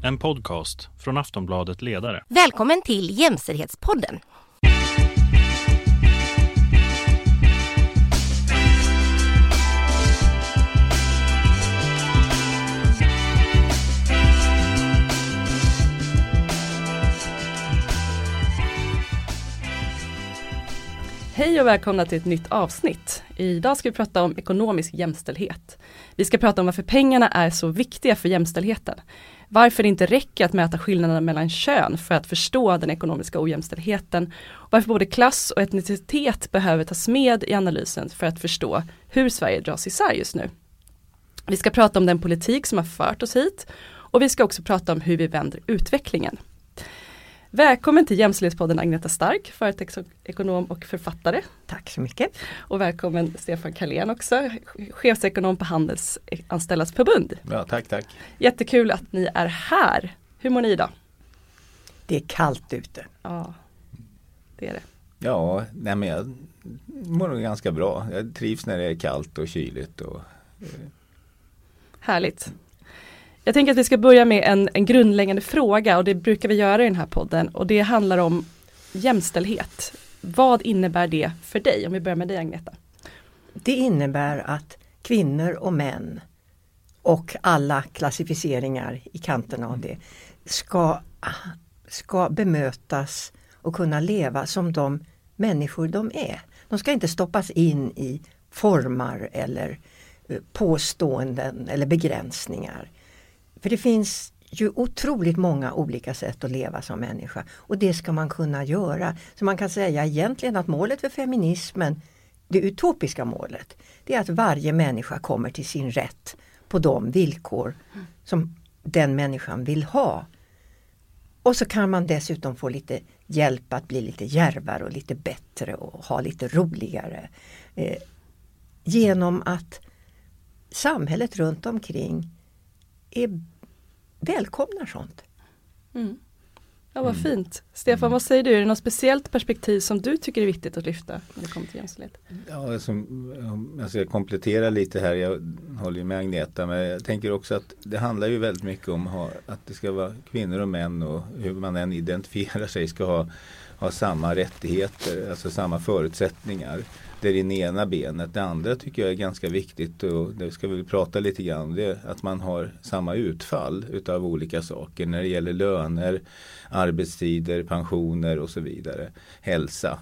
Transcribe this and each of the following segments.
En podcast från Aftonbladet Ledare. Välkommen till Jämställdhetspodden. Hej och välkomna till ett nytt avsnitt. Idag ska vi prata om ekonomisk jämställdhet. Vi ska prata om varför pengarna är så viktiga för jämställdheten. Varför det inte räcker att mäta skillnaderna mellan kön för att förstå den ekonomiska ojämställdheten. Och varför både klass och etnicitet behöver tas med i analysen för att förstå hur Sverige dras isär just nu. Vi ska prata om den politik som har fört oss hit. Och vi ska också prata om hur vi vänder utvecklingen. Välkommen till Jämställdhetspodden Agneta Stark, företagsekonom och författare. Tack så mycket. Och välkommen Stefan Karlén också, chefsekonom på Handelsanställdas förbund. Ja, tack. Jättekul att ni är här. Hur mår ni idag? Det är kallt ute. Ja, det är det. Ja, men jag mår nog ganska bra. Jag trivs när det är kallt och kyligt. Härligt. Jag tänker att vi ska börja med en grundläggande fråga, och det brukar vi göra i den här podden, och det handlar om jämställdhet. Vad innebär det för dig? Om vi börjar med dig, Agneta. Det innebär att kvinnor och män och alla klassificeringar i kanterna av det ska bemötas och kunna leva som de människor de är. De ska inte stoppas in i formar eller påståenden eller begränsningar. För det finns ju otroligt många olika sätt att leva som människa, och det ska man kunna göra. Så man kan säga egentligen att målet för feminismen, det utopiska målet, det är att varje människa kommer till sin rätt på de villkor som den människan vill ha. Och så kan man dessutom få lite hjälp att bli lite djärvare och lite bättre och ha lite roligare. Genom att samhället runt omkring välkomnar sånt. Mm. Ja, vad fint. Stefan, vad säger du? Är det något speciellt perspektiv som du tycker är viktigt att lyfta när det kommer till jämställdhet? Ja, alltså jag kompletterar lite här. Jag håller med Agneta, men jag tänker också att det handlar ju väldigt mycket om att det ska vara kvinnor och män, och hur man än identifierar sig ska ha samma rättigheter, alltså samma förutsättningar. Det är det ena benet. Det andra tycker jag är ganska viktigt, och det ska vi prata lite grann om, det är att man har samma utfall utav olika saker när det gäller löner, arbetstider, pensioner och så vidare, hälsa.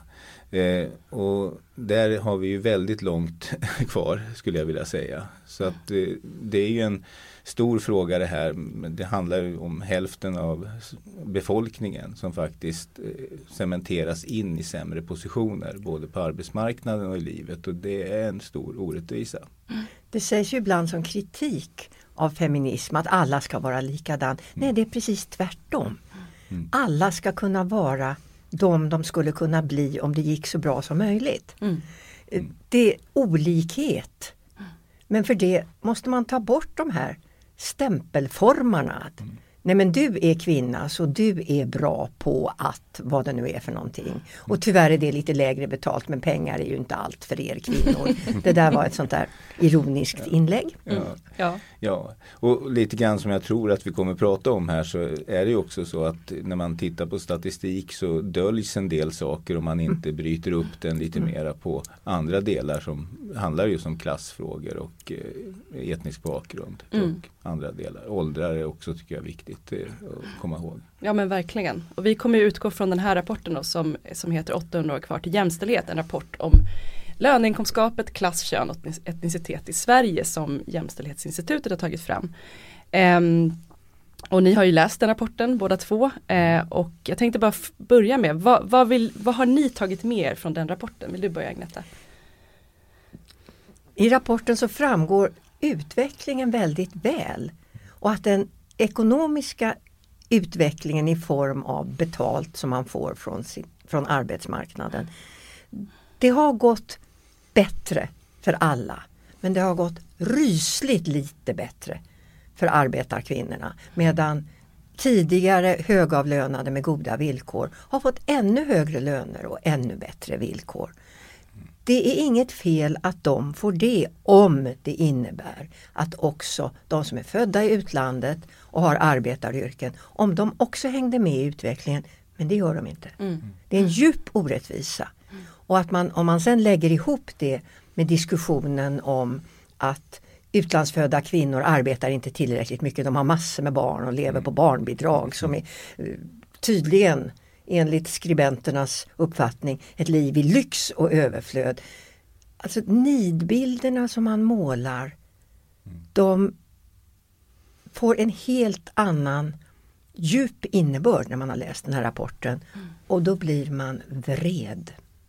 Och där har vi ju väldigt långt kvar, skulle jag vilja säga. Så att det är ju en stor fråga det här. Det handlar ju om hälften av befolkningen som faktiskt cementeras in i sämre positioner, både på arbetsmarknaden och i livet, och det är en stor orättvisa. Det sägs ju ibland som kritik av feminism att alla ska vara likadan. Nej, det är precis tvärtom. Alla ska kunna vara de skulle kunna bli om det gick så bra som möjligt. Det är olikhet. Men för det måste man ta bort de här stämpelformarna. Nej, men du är kvinna, så du är bra på att vad det nu är för någonting. Och tyvärr är det lite lägre betalt, men pengar är ju inte allt för er kvinnor. Det där var ett sånt där ironiskt inlägg. Ja, och lite grann som jag tror att vi kommer prata om här, så är det ju också så att när man tittar på statistik så döljs en del saker om man inte bryter upp den lite mera på andra delar som handlar ju om klassfrågor och etnisk bakgrund och andra delar. Åldrar är också, tycker jag, viktigt att komma ihåg. Ja, men verkligen. Och vi kommer utgå från den här rapporten då, som heter 800 år kvar till jämställdhet. En rapport om löneinkomstgapet, klass, kön och etnicitet i Sverige som Jämställdhetsinstitutet har tagit fram. Och ni har ju läst den rapporten båda två. Och jag tänkte bara börja med, vad har ni tagit med er från den rapporten? Vill du börja, Agneta? I rapporten så framgår utvecklingen väldigt väl, och att den ekonomiska utvecklingen i form av betalt som man får från arbetsmarknaden, det har gått bättre för alla, men det har gått rysligt lite bättre för arbetarkvinnorna, medan tidigare högavlönade med goda villkor har fått ännu högre löner och ännu bättre villkor. det är inget fel att de får det om det innebär att också de som är födda i utlandet och har arbetaryrken, om de också hängde med i utvecklingen, men det gör de inte. Det är en djup orättvisa. Och att om man sen lägger ihop det med diskussionen om att utlandsfödda kvinnor arbetar inte tillräckligt mycket, de har massor med barn och lever på barnbidrag som är tydligen enligt skribenternas uppfattning ett liv i lyx och överflöd. Alltså nidbilderna som man målar, de får en helt annan djup innebörd när man har läst den här rapporten. Och då blir man vred.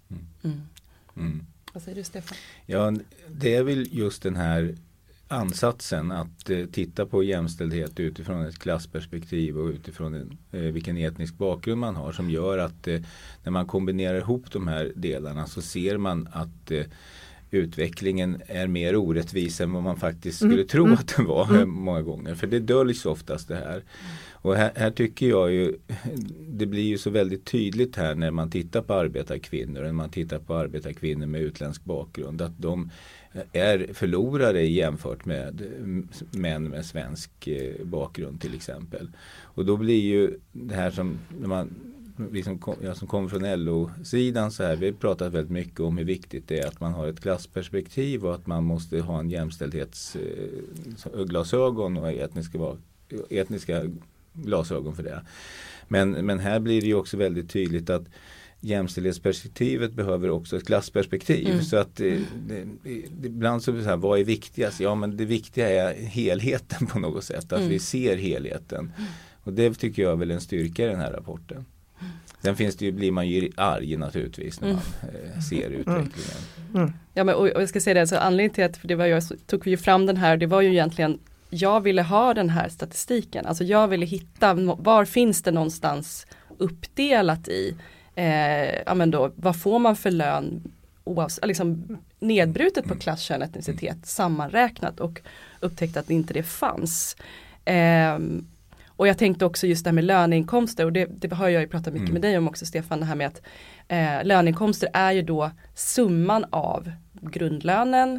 Vad säger du, Stefan? Ja, det är väl just den här ansatsen att titta på jämställdhet utifrån ett klassperspektiv och utifrån vilken etnisk bakgrund man har, som gör att när man kombinerar ihop de här delarna så ser man att utvecklingen är mer orättvis än vad man faktiskt skulle tro att den var många gånger. För det döljs oftast det här. Och här tycker jag ju, det blir ju så väldigt tydligt här när man tittar på arbetarkvinnor, när man tittar på arbetarkvinnor med utländsk bakgrund, att de är förlorare jämfört med män med svensk bakgrund till exempel. Och då blir ju det här som när man jag som kommer från LO-sidan så här, vi har pratat väldigt mycket om hur viktigt det är att man har ett klassperspektiv och att man måste ha en jämställdhetsglasögon och etniska glasögon för det. Men här blir det ju också väldigt tydligt att jämställdhetsperspektivet behöver också ett klassperspektiv. Så att ibland så här, vad är viktigast? Ja, men det viktiga är helheten på något sätt. Att vi ser helheten. Och det tycker jag är väl en styrka i den här rapporten. Sen blir man ju arg naturligtvis när man ser utvecklingen. Ja, men och jag ska säga det, så anledningen till att jag tog ju fram den här, det var ju egentligen, jag ville ha den här statistiken. Alltså jag ville hitta, var finns det någonstans uppdelat i vad får man för lön liksom nedbrutet på klass, kön, etnicitet sammanräknat, och upptäckte att inte det fanns. Och jag tänkte också just det här med löneinkomster, och det har jag ju pratat mycket med dig om också, Stefan, det här med att löneinkomster är ju då summan av grundlönen,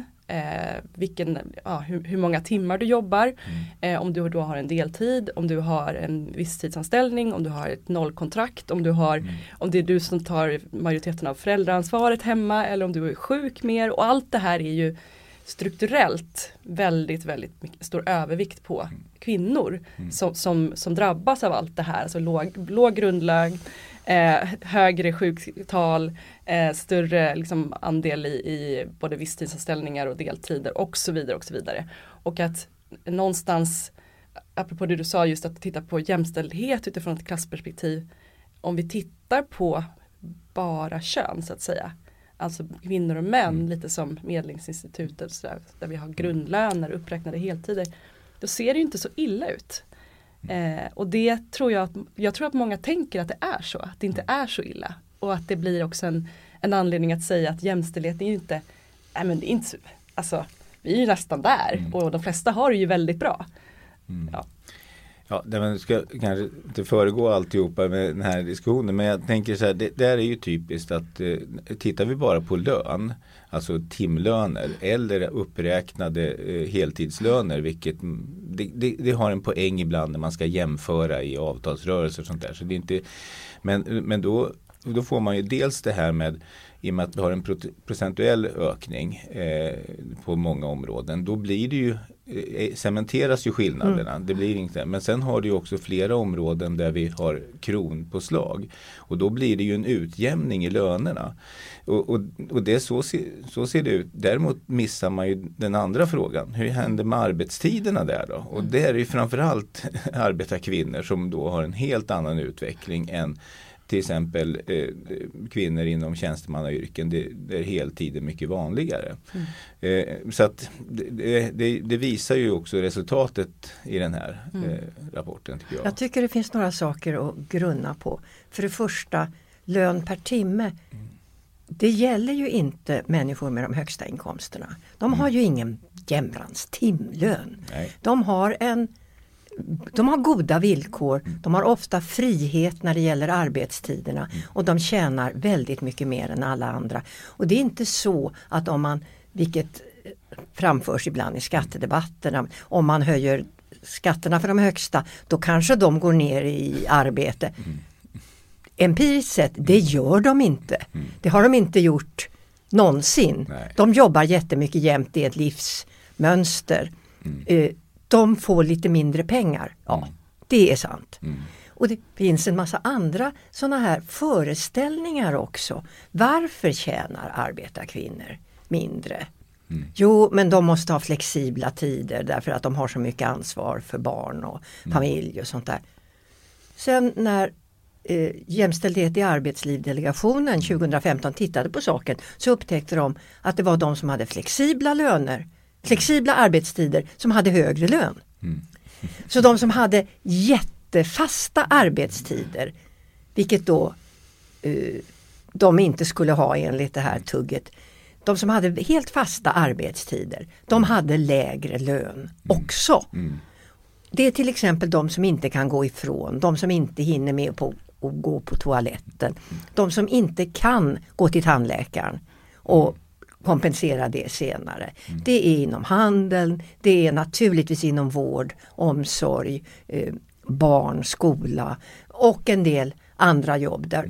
hur många timmar du jobbar, om du då har en deltid, om du har en visstidsanställning, om du har ett nollkontrakt, om det är du som tar majoriteten av föräldraansvaret hemma, eller om du är sjuk mer, och allt det här är ju strukturellt väldigt, väldigt mycket stor övervikt på kvinnor som drabbas av allt det här, alltså låg grundlön, högre sjuktal, större liksom andel i både visstidsanställningar och deltider och så vidare och så vidare. Och att någonstans, apropå det du sa, just att titta på jämställdhet utifrån ett klassperspektiv, om vi tittar på bara kön så att säga, alltså kvinnor och män, lite som Medlingsinstitutet så där vi har grundlöner, uppräknade heltider, då ser det ju inte så illa ut. Och det tror jag tror att många tänker att det är så, att det inte är så illa, och att det blir också en anledning att säga att jämställdhet är ju inte, men det är inte, alltså vi är ju nästan där, och de flesta har det ju väldigt bra. Ja, man ska kanske inte föregå alltihopa med den här diskussionen, men jag tänker så här, det är ju typiskt att tittar vi bara på lön, alltså timlöner eller uppräknade heltidslöner, vilket det har en poäng ibland när man ska jämföra i avtalsrörelser och sånt där, så det är inte, men då får man ju dels det här med, i och med att vi har en procentuell ökning på många områden, då blir det ju cementeras ju skillnaderna. Det blir inte. Men sen har det ju också flera områden där vi har kronpåslag, och då blir det ju en utjämning i lönerna. Och det så ser det ut. Däremot missar man ju den andra frågan. Hur händer med arbetstiderna där då? Och det är ju framförallt arbetarkvinnor som då har en helt annan utveckling än till exempel kvinnor inom tjänstemannayrken, där heltid är mycket vanligare. Så att det visar ju också resultatet i den här rapporten, tycker jag. Jag tycker det finns några saker att grunna på. För det första, lön per timme. Det gäller ju inte människor med de högsta inkomsterna. De har ju ingen jämrans timlön. Nej. De har en de har goda villkor, de har ofta frihet när det gäller arbetstiderna och de tjänar väldigt mycket mer än alla andra. Och det är inte så att om man, vilket framförs ibland i skattedebatterna, om man höjer skatterna för de högsta, då kanske de går ner i arbete. Empiriskt sett, det gör de inte. Det har de inte gjort någonsin. Nej. De jobbar jättemycket jämt, det är ett livsmönster. De får lite mindre pengar. Ja, det är sant. Och det finns en massa andra sådana här föreställningar också. Varför tjänar arbetarkvinnor mindre? Jo, men de måste ha flexibla tider därför att de har så mycket ansvar för barn och familj och sånt där. Sen när Jämställdhet i arbetsliv-delegationen 2015 tittade på saken, så upptäckte de att det var de som hade flexibla löner, flexibla arbetstider, som hade högre lön. Så de som hade jättefasta arbetstider, vilket då de inte skulle ha enligt det här tugget, de som hade helt fasta arbetstider, de hade lägre lön också. Det är till exempel de som inte kan gå ifrån, de som inte hinner med på att gå på toaletten, de som inte kan gå till tandläkaren och kompensera det senare. Det är inom handeln, det är naturligtvis inom vård, omsorg, barn, skola och en del andra jobb där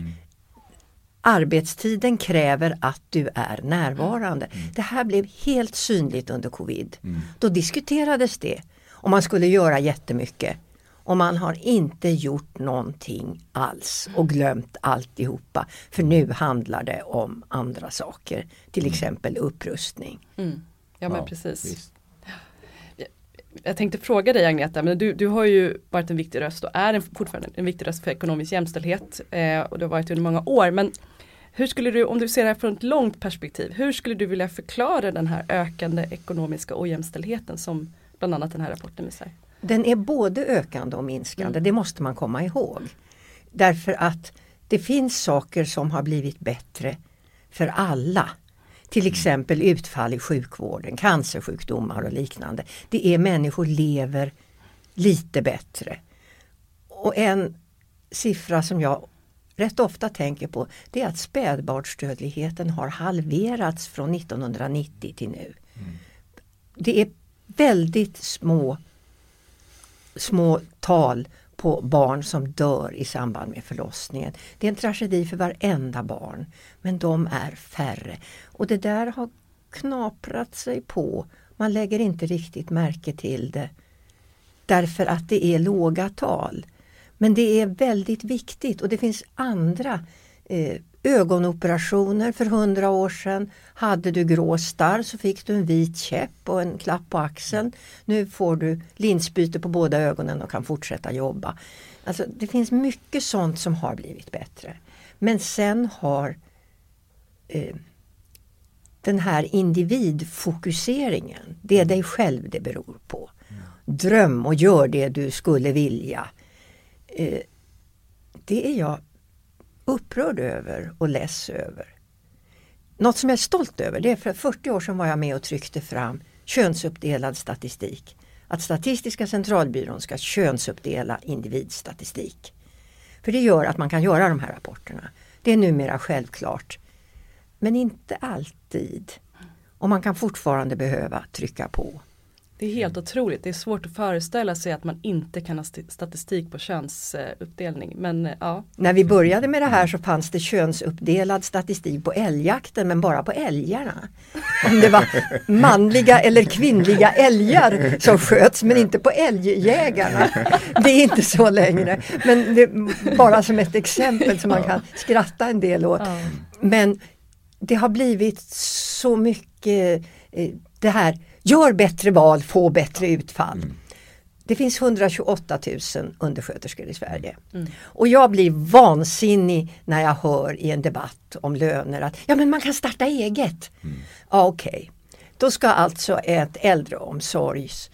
arbetstiden kräver att du är närvarande. Det här blev helt synligt under covid. Då diskuterades det om man skulle göra jättemycket. Och man har inte gjort någonting alls och glömt alltihopa. För nu handlar det om andra saker. Till exempel upprustning. Ja, men precis. Jag tänkte fråga dig, Agneta, men du har ju varit en viktig röst och är fortfarande en viktig röst för ekonomisk jämställdhet. Och det har varit under många år. Men hur skulle du, om du ser det här från ett långt perspektiv, hur skulle du vilja förklara den här ökande ekonomiska ojämställdheten som bland annat den här rapporten visar? Den är både ökande och minskande, det måste man komma ihåg. Därför att det finns saker som har blivit bättre för alla. Till exempel utfall i sjukvården, cancersjukdomar och liknande. Det är människor lever lite bättre. Och en siffra som jag rätt ofta tänker på, det är att spädbarnsdödligheten har halverats från 1990 till nu. Det är väldigt små tal på barn som dör i samband med förlossningen. Det är en tragedi för varenda barn, men de är färre. Och det där har knaprat sig på. Man lägger inte riktigt märke till det därför att det är låga tal. Men det är väldigt viktigt, och det finns andra ögonoperationer. För 100 år sedan hade du grå starr så fick du en vit käpp och en klapp på axeln. Nu får du linsbyte på båda ögonen och kan fortsätta jobba. Alltså, det finns mycket sånt som har blivit bättre. Men sen har den här individfokuseringen, det är dig själv det beror på. Dröm och gör det du skulle vilja. Det är jag upprörd över och less över. Något som jag är stolt över, det är för 40 år sedan var jag med och tryckte fram könsuppdelad statistik. Att Statistiska centralbyrån ska könsuppdela individstatistik. För det gör att man kan göra de här rapporterna. Det är numera självklart. Men inte alltid. Och man kan fortfarande behöva trycka på. Det är helt otroligt. Det är svårt att föreställa sig att man inte kan ha statistik på könsuppdelning. Men, ja. När vi började med det här så fanns det könsuppdelad statistik på älgjakten, men bara på älgarna. Om det var manliga eller kvinnliga älgar som sköts, men inte på älgjägarna. Det är inte så längre. Men det är bara som ett exempel som man kan skratta en del åt. Ja. Men det har blivit så mycket det här: gör bättre val, få bättre utfall. Det finns 128 000 undersköterskor i Sverige. Och jag blir vansinnig när jag hör i en debatt om löner att ja, men man kan starta eget. Ja, okej. Då ska alltså ett äldreomsorgs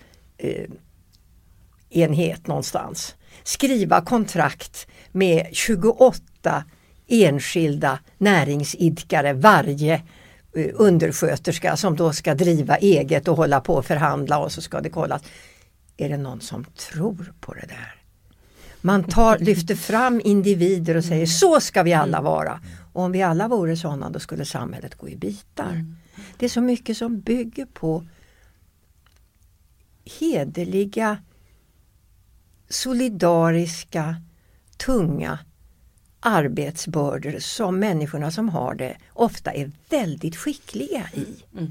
enhet någonstans skriva kontrakt med 28 enskilda näringsidkare, varje undersköterska som då ska driva eget och hålla på och förhandla, och så ska det kollas. är det någon som tror på det där. Man lyfter fram individer och säger så ska vi alla vara. Och om vi alla vore sådana då skulle samhället gå i bitar. Det är så mycket som bygger på hederliga, solidariska, tunga arbetsbördor som människorna som har det ofta är väldigt skickliga i.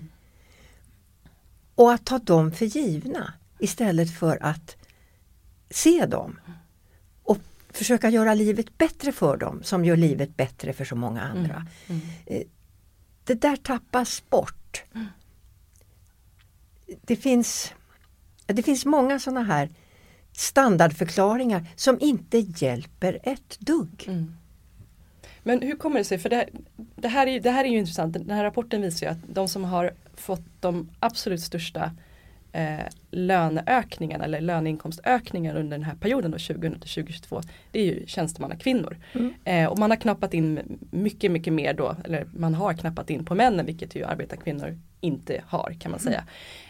Och att ta dem för givna istället för att se dem och försöka göra livet bättre för dem som gör livet bättre för så många andra. Det där tappas bort. Det finns många sådana här standardförklaringar som inte hjälper ett dugg. Men hur kommer det sig? För det här är ju intressant. Den här rapporten visar ju att de som har fått de absolut största löneökningarna eller löneinkomstökningar under den här perioden då, 2000-2022, det är ju tjänstemannakvinnor. Och man har knappat in mycket mer då, eller man har knappat in på männen, vilket ju arbetarkvinnor inte har, kan man säga.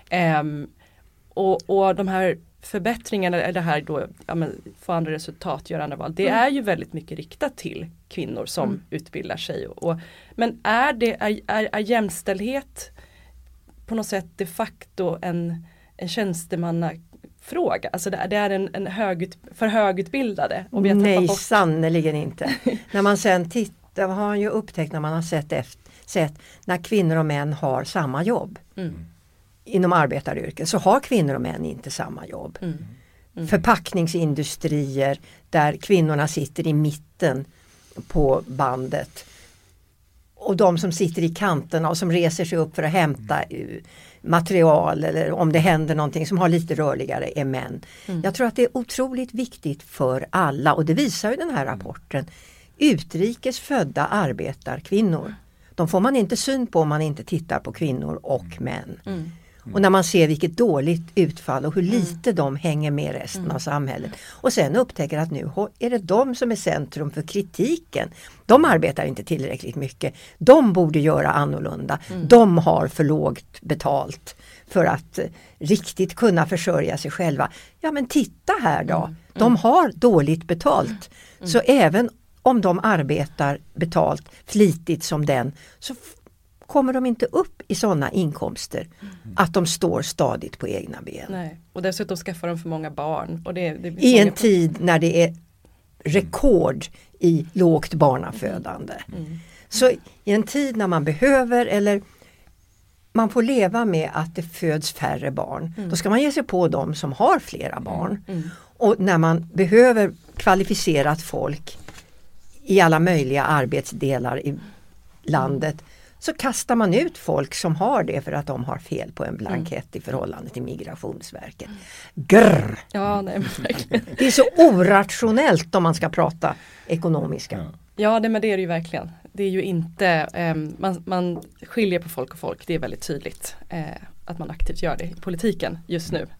Och de här förbättringarna, eller det här då, få andra resultat, göra andra val, det är ju väldigt mycket riktat till kvinnor som utbildar sig. Men är jämställdhet på något sätt de facto en tjänstemannafråga? Alltså det är en för högutbildade? Och nej, sannoliken inte. När man sen tittar, har man ju upptäckt när man har sett när kvinnor och män har samma jobb. Inom arbetaryrken så har kvinnor och män inte samma jobb. Förpackningsindustrier där kvinnorna sitter i mitten på bandet och de som sitter i kanterna och som reser sig upp för att hämta material eller om det händer någonting som har lite rörligare är män. Jag tror att det är otroligt viktigt för alla, och det visar ju den här rapporten. Utrikes födda arbetarkvinnor, de får man inte syn på om man inte tittar på kvinnor och män. Och när man ser vilket dåligt utfall och hur lite de hänger med resten av samhället. Och sen upptäcker att nu är det de som är centrum för kritiken. De arbetar inte tillräckligt mycket. De borde göra annorlunda. De har för lågt betalt för att riktigt kunna försörja sig själva. Ja, men titta här då. De har dåligt betalt. Så även om de arbetar betalt flitigt som den, så kommer de inte upp i sådana inkomster att de står stadigt på egna ben. Nej. Och dessutom skaffar de för många barn. Och det i en tid när det är rekord i lågt barnafödande. Så i en tid när man behöver eller man får leva med att det föds färre barn, då ska man ge sig på de som har flera barn. Och när man behöver kvalificerat folk i alla möjliga arbetsdelar i landet, så kastar man ut folk som har det för att de har fel på en blankett i förhållande till Migrationsverket. Grrr! Ja, nej, verkligen. Det är så orationellt om man ska prata ekonomiska. Ja, men det är det ju verkligen. Det är ju inte, man skiljer på folk och folk, det är väldigt tydligt att man aktivt gör det i politiken just nu.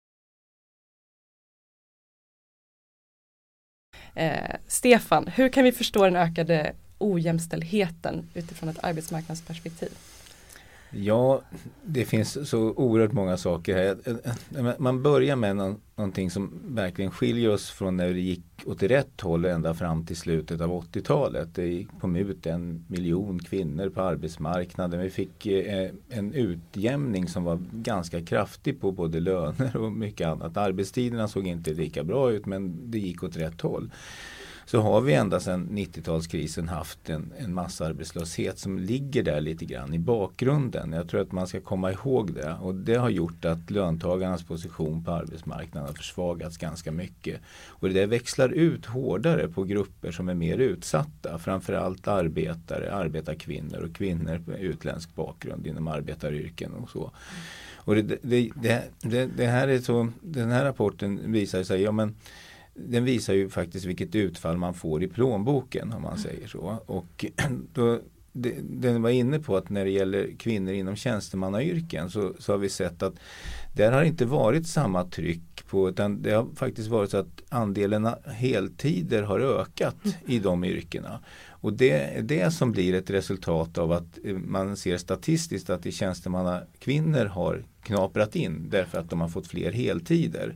Stefan, hur kan vi förstå den ökade ojämställdheten utifrån ett arbetsmarknadsperspektiv? Ja, det finns så oerhört många saker här. Man börjar med någonting som verkligen skiljer oss från när det gick åt rätt håll ända fram till slutet av 80-talet. Det kom ut 1 miljon kvinnor på arbetsmarknaden. Vi fick en utjämning som var ganska kraftig på både löner och mycket annat. Arbetstiderna såg inte lika bra ut, men det gick åt rätt håll. Så har vi ända sedan 90-talskrisen haft en massarbetslöshet som ligger där lite grann i bakgrunden. Jag tror att man ska komma ihåg det. Och det har gjort att löntagarnas position på arbetsmarknaden har försvagats ganska mycket. Och det där växlar ut hårdare på grupper som är mer utsatta. Framförallt arbetare, arbetarkvinnor och kvinnor med utländsk bakgrund inom arbetaryrken och så. Och det här är så, den här rapporten visar sig, ja men den visar ju faktiskt vilket utfall man får i plånboken, om man säger så. Och då, den var inne på att när det gäller kvinnor inom tjänstemannayrken så har vi sett att där har inte varit samma tryck på, utan det har faktiskt varit så att andelen heltider har ökat i de yrkena. Och det är det som blir ett resultat av att man ser statistiskt att tjänstemannakvinnor har knaprat in därför att de har fått fler heltider.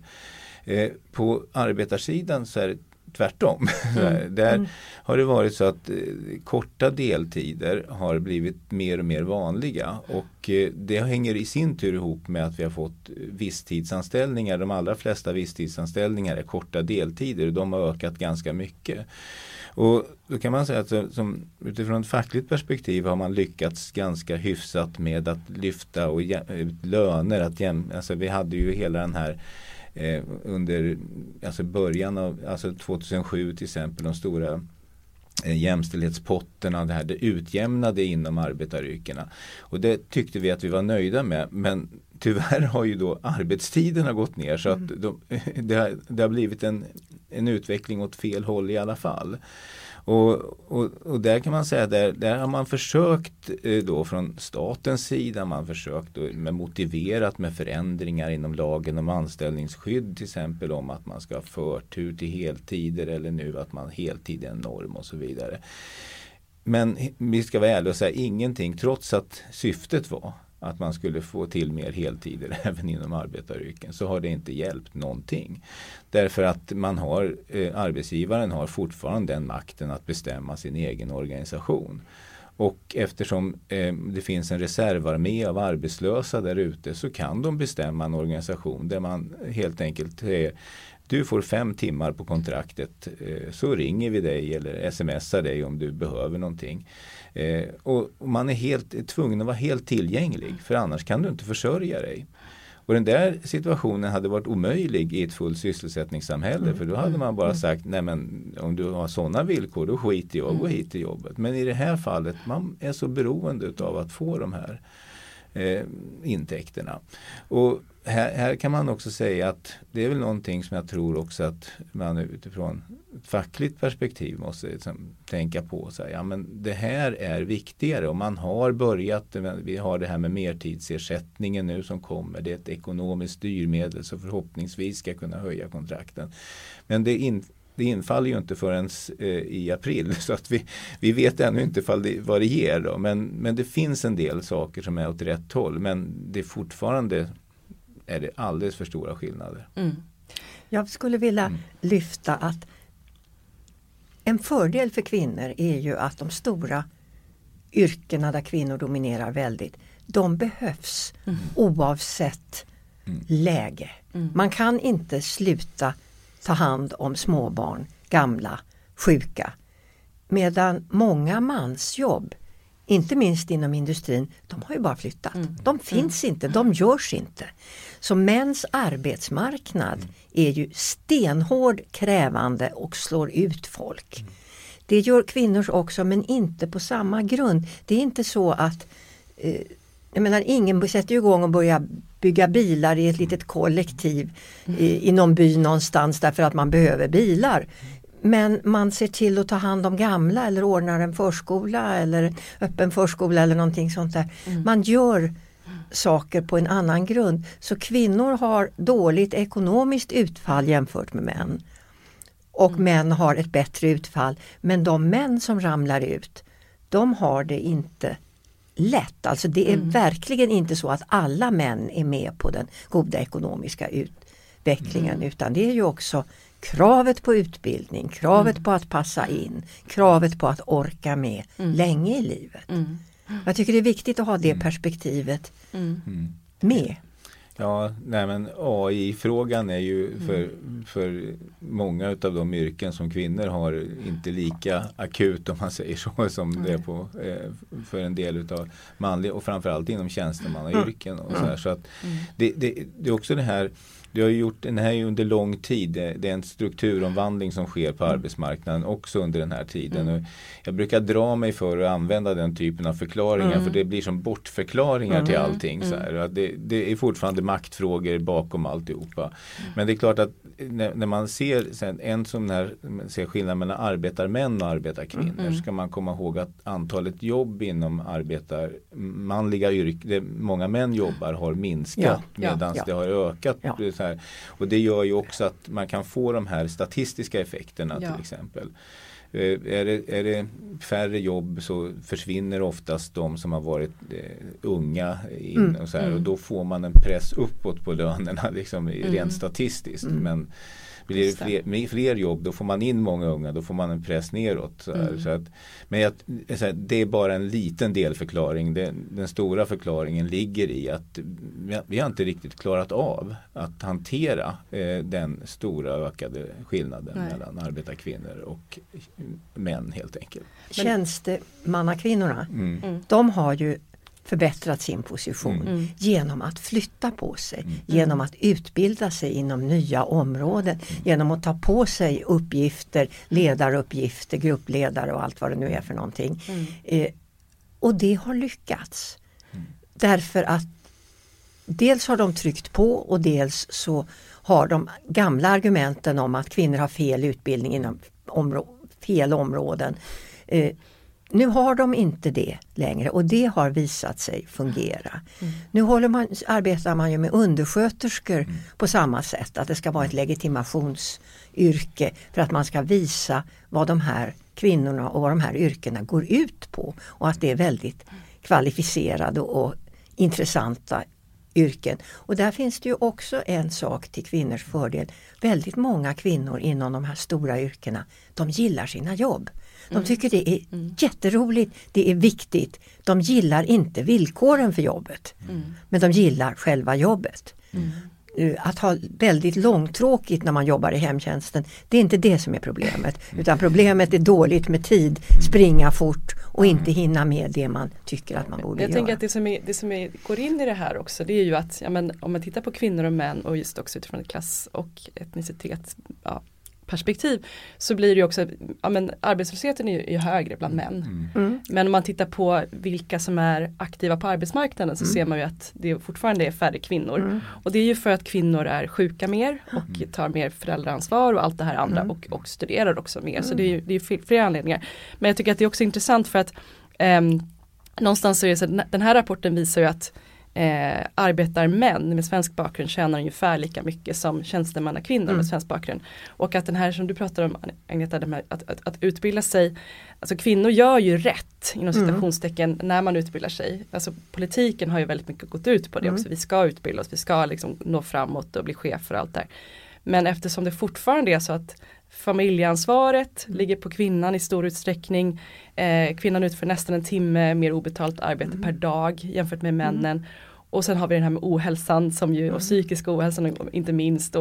På arbetarsidan så är det tvärtom. Där har det varit så att korta deltider har blivit mer och mer vanliga, och det hänger i sin tur ihop med att vi har fått visstidsanställningar. De allra flesta visstidsanställningar är korta deltider och de har ökat ganska mycket. Och då kan man säga att som utifrån ett fackligt perspektiv har man lyckats ganska hyfsat med att lyfta och löner. Alltså vi hade ju hela den här under början av 2007 till exempel, de stora jämställdhetspotterna, det utjämnade inom arbetaryrkena. Och det tyckte vi att vi var nöjda med, men tyvärr har ju då arbetstiderna gått ner, så att det har blivit en utveckling åt fel håll i alla fall. Och där kan man säga, där har man försökt då från statens sida, man försökt då med motiverat med förändringar inom lagen om anställningsskydd, till exempel om att man ska ha förtur till heltider, eller nu att man heltid är en norm och så vidare. Men vi ska vara ärliga och säga ingenting, trots att syftet var att man skulle få till mer heltider även inom arbetaryrken, så har det inte hjälpt någonting. Därför att arbetsgivaren har fortfarande den makten att bestämma sin egen organisation. Och eftersom det finns en reservarmé av arbetslösa där ute, så kan de bestämma en organisation där man helt enkelt du får 5 timmar på kontraktet, så ringer vi dig eller smsar dig om du behöver någonting. Och man är helt tvungen att vara helt tillgänglig, för annars kan du inte försörja dig. Och den där situationen hade varit omöjlig i ett fullt sysselsättningssamhälle, för då hade man bara sagt, nej men om du har sådana villkor, då skiter jag och gå hit till jobbet. Men i det här fallet, man är så beroende av att få de här intäkterna. Och här kan man också säga att det är väl någonting som jag tror också att man utifrån ett fackligt perspektiv måste tänka på. Så här, ja, men det här är viktigare, och man har börjat, vi har det här med mertidsersättningen nu som kommer, det är ett ekonomiskt styrmedel som förhoppningsvis ska kunna höja kontrakten. Men det infaller ju inte förrän i april, så att vi vet ännu inte vad det ger då. Men det finns en del saker som är åt rätt håll, men det är fortfarande alldeles för stora skillnader. Jag skulle vilja lyfta att en fördel för kvinnor är ju att de stora yrkena där kvinnor dominerar väldigt, de behövs oavsett läge. Man kan inte sluta ta hand om småbarn, gamla, sjuka. Medan många mansjobb, inte minst inom industrin, de har ju bara flyttat. De finns inte, de görs inte. Så mäns arbetsmarknad är ju stenhård, krävande och slår ut folk. Det gör kvinnor också, men inte på samma grund. Det är inte så att ingen sätter igång och börjar bygga bilar i ett litet kollektiv i någon by någonstans därför att man behöver bilar. Men man ser till att ta hand om gamla eller ordnar en förskola eller öppen förskola eller någonting sånt där. Man gör saker på en annan grund. Så kvinnor har dåligt ekonomiskt utfall jämfört med män. Och män har ett bättre utfall. Men de män som ramlar ut, de har det inte lätt. Alltså det är verkligen inte så att alla män är med på den goda ekonomiska utvecklingen, utan det är ju också kravet på utbildning, kravet på att passa in, kravet på att orka med länge i livet. Jag tycker det är viktigt att ha det perspektivet med. Ja, nej men AI-frågan är ju för många av de yrken som kvinnor har inte lika akut, om man säger så, som det är för en del av manliga, och framförallt inom tjänstemannayrken och så här. Så att det är också det här. Det har gjort den här under lång tid. Det är en strukturomvandling som sker på arbetsmarknaden också under den här tiden. Och jag brukar dra mig för att använda den typen av förklaringar, för det blir som bortförklaringar till allting. Så här. Det är fortfarande maktfrågor bakom alltihopa. Men det är klart att när man ser skillnad mellan arbetarmän och arbetarkvinnor, ska man komma ihåg att antalet jobb inom manliga yrken, där många män jobbar, har minskat medan det har ökat så här. Och det gör ju också att man kan få de här statistiska effekterna till exempel. Är det färre jobb så försvinner oftast de som har varit unga in och så här, och då får man en press uppåt på lönerna liksom, rent statistiskt. Men blir det fler jobb, då får man in många unga, då får man en press neråt. Så att, men det är bara en liten delförklaring. Den stora förklaringen ligger i att vi har inte riktigt klarat av att hantera den stora ökade skillnaden mellan arbetarkvinnor och män helt enkelt. Tjänstemannakvinnorna, de har ju förbättrat sin position genom att flytta på sig, genom att utbilda sig inom nya områden, genom att ta på sig uppgifter, ledaruppgifter, gruppledare och allt vad det nu är för någonting. Och det har lyckats. Därför att dels har de tryckt på och dels så har de gamla argumenten om att kvinnor har fel utbildning inom fel områden. Nu har de inte det längre och det har visat sig fungera. Nu arbetar man ju med undersköterskor på samma sätt. Att det ska vara ett legitimationsyrke för att man ska visa vad de här kvinnorna och vad de här yrkena går ut på. Och att det är väldigt kvalificerade och intressanta yrken. Och där finns det ju också en sak till kvinnors fördel. Väldigt många kvinnor inom de här stora yrkena, de gillar sina jobb. De tycker det är jätteroligt, det är viktigt. De gillar inte villkoren för jobbet, men de gillar själva jobbet. Att ha väldigt långtråkigt när man jobbar i hemtjänsten, det är inte det som är problemet. Utan problemet är dåligt med tid, springa fort och inte hinna med det man tycker att man borde göra. Jag tänker att det som går in i det här också, det är ju att om man tittar på kvinnor och män och just också utifrån ett klass- och etnicitet perspektiv, så blir det ju också, arbetslösheten är ju högre bland män. Men om man tittar på vilka som är aktiva på arbetsmarknaden så ser man ju att det fortfarande är färre kvinnor. Och det är ju för att kvinnor är sjuka mer och tar mer föräldraansvar och allt det här andra och studerar också mer. Så det är flera anledningar. Men jag tycker att det är också intressant för att någonstans så är det så att den här rapporten visar ju att arbetarmän med svensk bakgrund tjänar ungefär lika mycket som tjänstemannakvinnor med svensk bakgrund. Och att den här som du pratar om, Agneta, att utbilda sig, alltså kvinnor gör ju rätt inom citationstecken när man utbildar sig. Alltså politiken har ju väldigt mycket gått ut på det också. Vi ska utbilda oss, vi ska liksom nå framåt och bli chefer och allt där. Men eftersom det fortfarande är så att familjeansvaret ligger på kvinnan i stor utsträckning. Kvinnan utför nästan en timme mer obetalt arbete per dag jämfört med männen. Och sen har vi den här med ohälsan och psykisk ohälsan inte minst.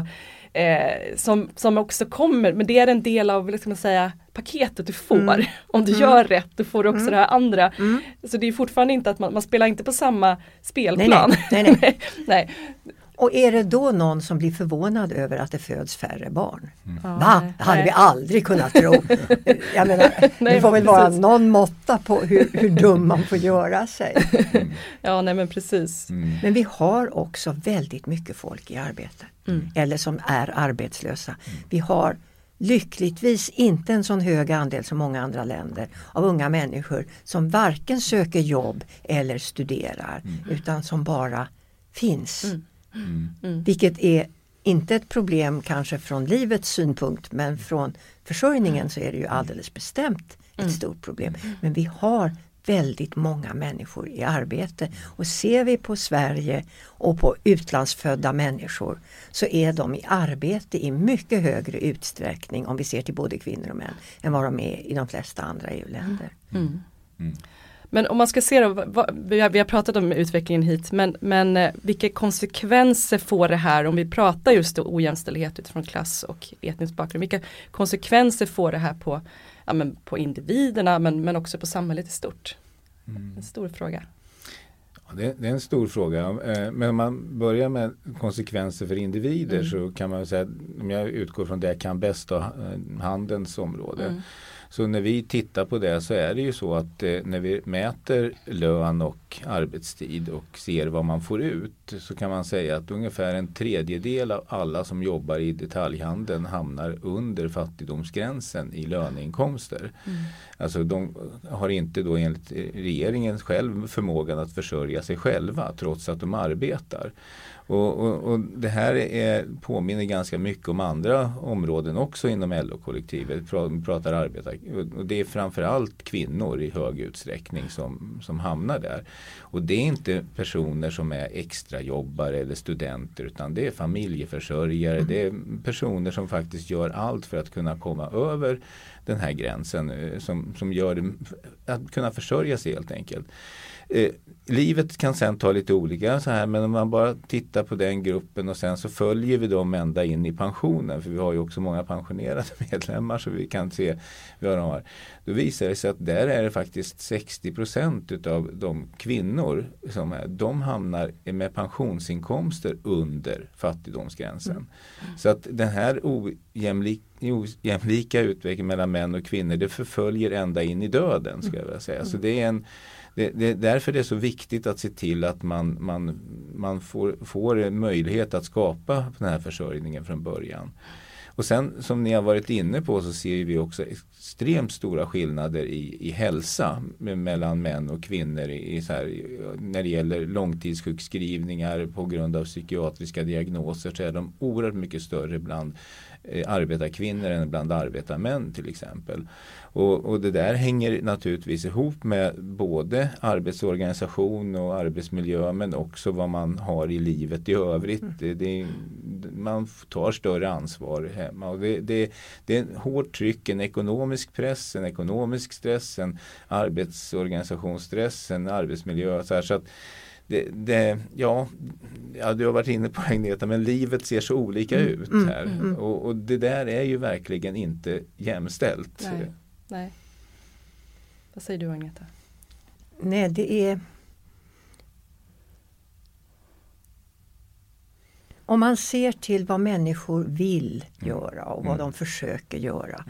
Som också kommer, men det är en del av paketet du får. Om du gör rätt, då får du också det här andra. Så det är fortfarande inte att man spelar inte på samma spelplan. Nej. Och är det då någon som blir förvånad över att det föds färre barn? Va? Det hade vi aldrig kunnat tro. Jag menar, det får väl vara någon måtta på hur dum man får göra sig. Ja, nej men precis. Men vi har också väldigt mycket folk i arbete. Eller som är arbetslösa. Vi har lyckligtvis inte en sån hög andel som många andra länder av unga människor som varken söker jobb eller studerar utan som bara finns. Vilket är inte ett problem kanske från livets synpunkt, men från försörjningen så är det ju alldeles bestämt ett stort problem. Men vi har väldigt många människor i arbete, och ser vi på Sverige och på utlandsfödda människor så är de i arbete i mycket högre utsträckning, om vi ser till både kvinnor och män, än vad de är i de flesta andra EU-länder. Men om man ska se då, vi har pratat om utvecklingen hit, men vilka konsekvenser får det här om vi pratar just då ojämställdhet utifrån klass och etnisk bakgrund? Vilka konsekvenser får det här på individerna men också på samhället i stort? En stor fråga. Ja, det är en stor fråga. Men om man börjar med konsekvenser för individer så kan man säga, om jag utgår från det jag kan bäst, handelns område. Så när vi tittar på det så är det ju så att när vi mäter lön och arbetstid och ser vad man får ut, så kan man säga att ungefär en tredjedel av alla som jobbar i detaljhandeln hamnar under fattigdomsgränsen i löneinkomster. Alltså de har inte då enligt regeringen själv förmågan att försörja sig själva trots att de arbetar. Och det här påminner ganska mycket om andra områden också inom LO-kollektivet. Vi pratar arbetare, och det är framförallt kvinnor i hög utsträckning som hamnar där. Och det är inte personer som är extrajobbare eller studenter, utan det är familjeförsörjare, det är personer som faktiskt gör allt för att kunna komma över den här gränsen som gör det, att kunna försörja sig helt enkelt. Livet kan sen ta lite olika så här, men om man bara tittar på den gruppen och sen så följer vi dem ända in i pensionen, för vi har ju också många pensionerade medlemmar så vi kan se vad de har. Då visar det sig att där är det faktiskt 60% av de kvinnor som de hamnar med pensionsinkomster under fattigdomsgränsen. Så att den här ojämlika utvecklingen mellan män och kvinnor, det förföljer ända in i döden, ska jag vilja säga. Så det är det är därför det är så viktigt att se till att man får möjlighet att skapa den här försörjningen från början. Och sen som ni har varit inne på så ser vi också extremt stora skillnader i hälsa mellan män och kvinnor när det gäller långtidssjukskrivningar på grund av psykiatriska diagnoser, så är de oerhört mycket större bland arbetarkvinnor än bland arbetarmän till exempel. Och det där hänger naturligtvis ihop med både arbetsorganisation och arbetsmiljö, men också vad man har i livet i övrigt. Man tar större ansvar hemma och det är en hårt tryck, en ekonomisk press, en ekonomisk stress, en arbetsorganisationsstress, en arbetsmiljö. Så att du har varit inne på Agneta, men livet ser så olika ut här. Och det där är ju verkligen inte jämställt. Nej. Vad säger du, Agneta? Nej, det är... Om man ser till vad människor vill göra och vad de försöker göra,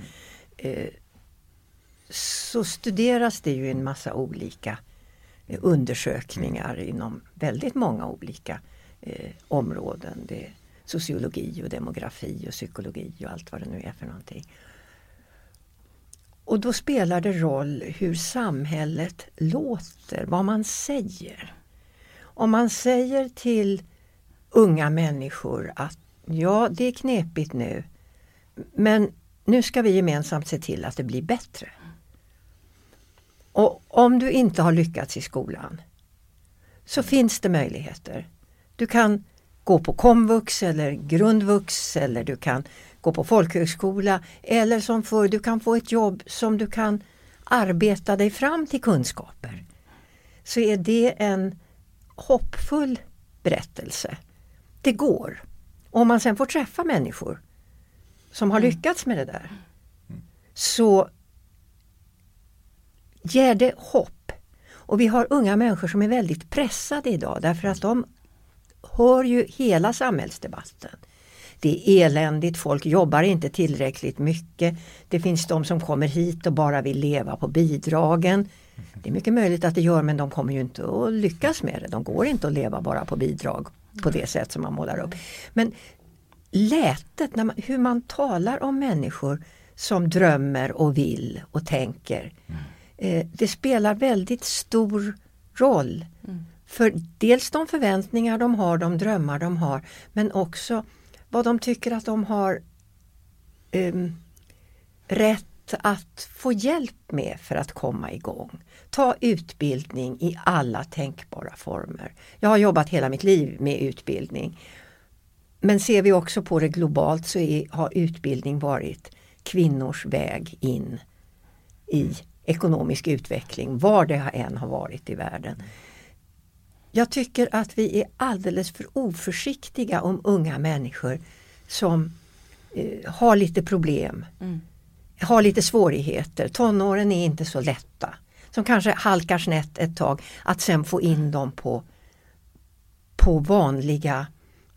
så studeras det ju en massa olika undersökningar inom väldigt många olika områden. Det är sociologi och demografi och psykologi och allt vad det nu är för någonting. Och då spelar det roll hur samhället låter, vad man säger. Om man säger till unga människor att ja, det är knepigt nu, men nu ska vi gemensamt se till att det blir bättre. Och om du inte har lyckats i skolan så finns det möjligheter. Du kan gå på komvux eller grundvux, eller du kan gå på folkhögskola, eller som förr, du kan få ett jobb som du kan arbeta dig fram till kunskaper. Så är det en hoppfull berättelse. Det går. Och om man sen får träffa människor som har lyckats med det där, så ger det hopp. Och vi har unga människor som är väldigt pressade idag, därför att de hör ju hela samhällsdebatten. Det är eländigt, folk jobbar inte tillräckligt mycket. Det finns de som kommer hit och bara vill leva på bidragen. Det är mycket möjligt att det gör, men de kommer ju inte att lyckas med det. De går inte att leva bara på bidrag på det sätt som man målar upp. Men lätet, hur man talar om människor som drömmer och vill och tänker, det spelar väldigt stor roll. För dels de förväntningar de har, de drömmar de har, men också vad de tycker att de har rätt att få hjälp med för att komma igång. Ta utbildning i alla tänkbara former. Jag har jobbat hela mitt liv med utbildning. Men ser vi också på det globalt, så har utbildning varit kvinnors väg in i ekonomisk utveckling, var det än har varit i världen. Jag tycker att vi är alldeles för oförsiktiga om unga människor som har lite problem, har lite svårigheter. Tonåren är inte så lätta. Som kanske halkar snett ett tag, att sen få in dem på vanliga,